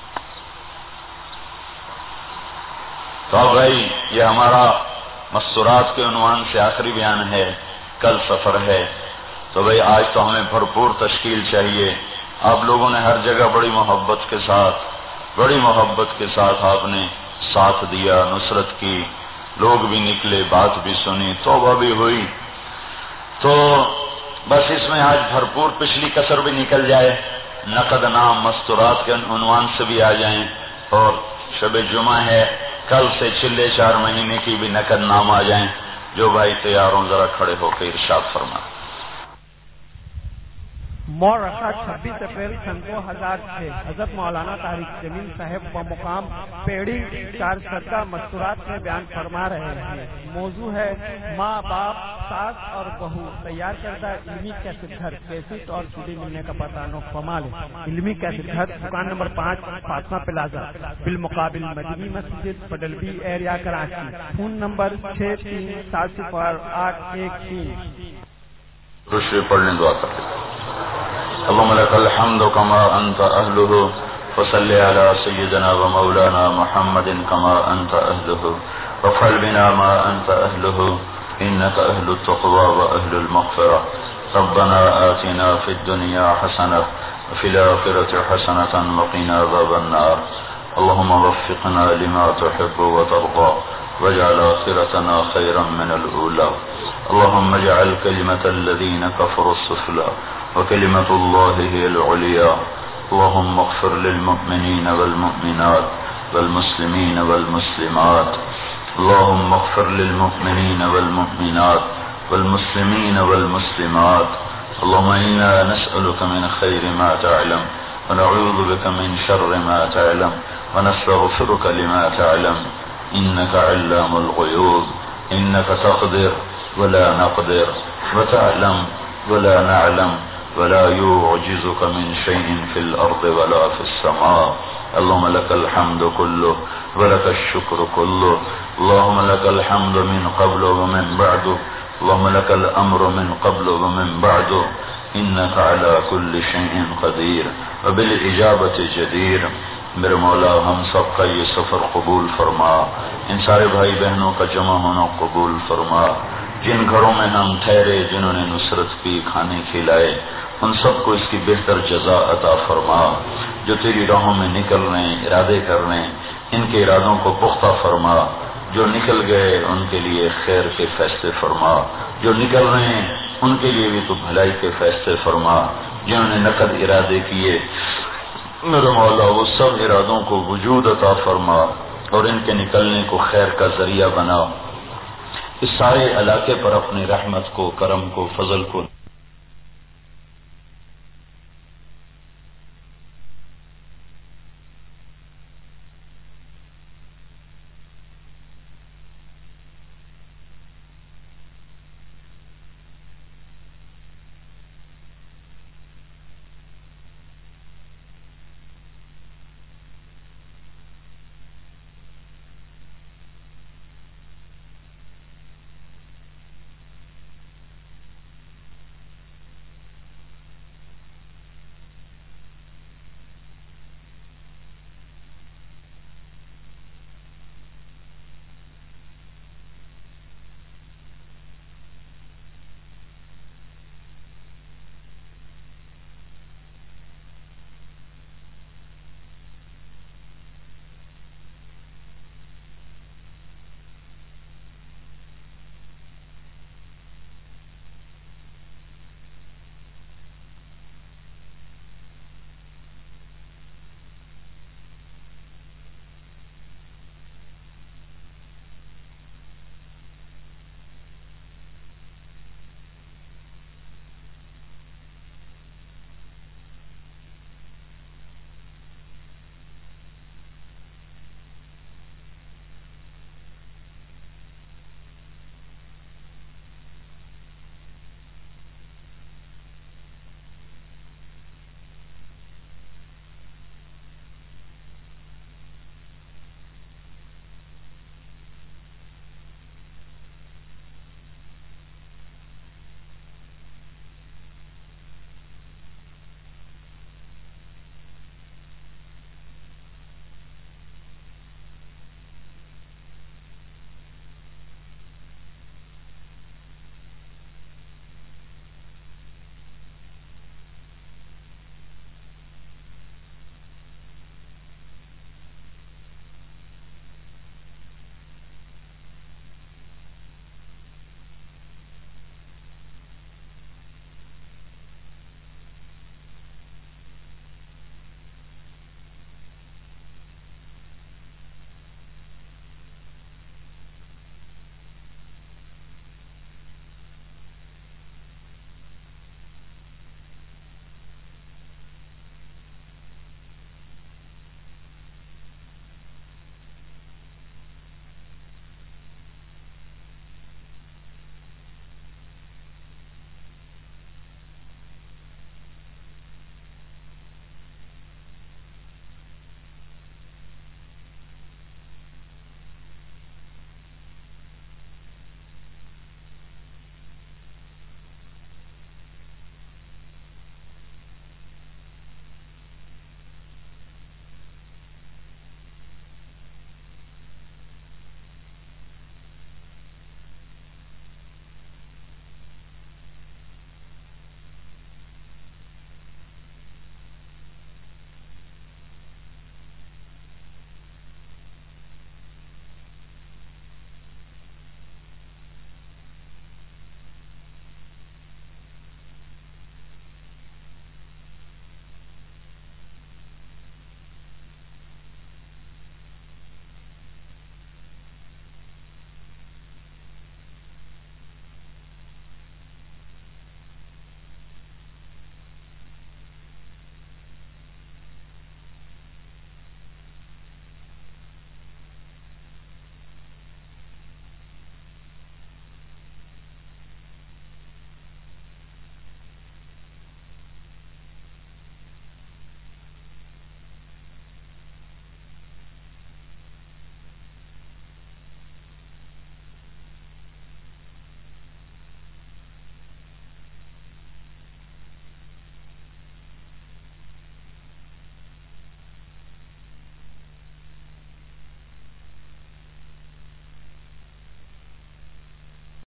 تو اب بھائی یہ ہمارا مستورات کے عنوان سے آخری بیان ہے، کل سفر ہے، تو بھائی آج تو ہمیں بھرپور تشکیل چاہیے۔ آپ لوگوں نے ہر جگہ بڑی محبت کے ساتھ آپ نے ساتھ دیا، نصرت کی، لوگ بھی نکلے، بات بھی سنی، توبہ بھی ہوئی، تو بس اس میں آج بھرپور پچھلی کسر بھی نکل جائے، نقد نام مستورات کے عنوان سے بھی آ جائیں، اور شب جمعہ ہے، کل سے چلے 4 مہینے کی بھی نقد نام آ جائیں۔ جو بھائی تیار ہوں ذرا کھڑے ہو کے ارشاد فرما۔ مورخہ 26 اپریل سن 2006 حضرت مولانا طارق جمیل صاحب بمقام پیڑی 4 سرکہ مستورات میں بیان فرما رہے ہیں۔ موضوع ہے ماں باپ، ساس اور بہو، تیار کردہ علمی کیسٹ گھر، کیسٹ اور سیڈی ملنے کا پتہ نوٹ فرما لیں۔ علمی کیسٹ گھر، دکان نمبر 5، فاطمہ پلازا، بالمقابل مدنی مسجد، پڈلبی ایریا، کراچی۔ Phone number 63700813۔ دوسرے پڑھنے دعا کر لیں۔ اللهم لك الحمد كما أنت أهله، وصل على سيدنا ومولانا محمد كما أنت أهله، وافعل بنا ما أنت أهله، إنك أهل التقوى وأهل المغفرة. ربنا آتنا في الدنيا حسنة وفي الآخرة حسنة وقنا عذاب النار. اللهم وفقنا لما تحب وترضى، واجعل آخرتنا خيرا من الأولى. اللهم اجعل كلمة الذين كفروا السفلى وكلمة الله هي العليا. اللهم اغفر للمؤمنين والمؤمنات والمسلمين والمسلمات. اللهم اغفر للمؤمنين والمؤمنات والمسلمين والمسلمات. اللهم إنا نسألك من خير ما تعلم، ونعوذ بك من شر ما تعلم، ونستغفرك لما تعلم، إنك علام الغيوب. إنك تقدر ولا نقدر، وتعلم ولا نعلم، ولا يعجزك من شيء في الأرض ولا في السماء. اللهم لك الحمد كله ولك الشكر كله. اللهم لك الحمد من قبل ومن بعد. اللهم لك الأمر من قبل ومن بعد. إنك على كل شيء قدير وبالإجابة جدير. میرے مولا ہم سب کا یہ سفر قبول فرما، ان سارے بھائی بہنوں کا جمع ہونا قبول فرما، جن گھروں میں ہم ٹھہرے، جنہوں نے نصرت کی، کھانے کھلائے، ان سب کو اس کی بہتر جزا عطا فرما۔ جو تیری راہوں میں نکل رہے ہیں، ارادے کر رہے ہیں، ان کے ارادوں کو پختہ فرما۔ جو نکل گئے ان کے لیے خیر کے فیصلے فرما، جو نکل رہے ہیں ان کے لیے بھی تو بھلائی کے فیصلے فرما۔ جنہوں نے نقد ارادے کیے میرے مولا وہ سب ارادوں کو وجود عطا فرما، اور ان کے نکلنے کو خیر کا ذریعہ بنا۔ اس سارے علاقے پر اپنی رحمت کو، کرم کو، فضل کو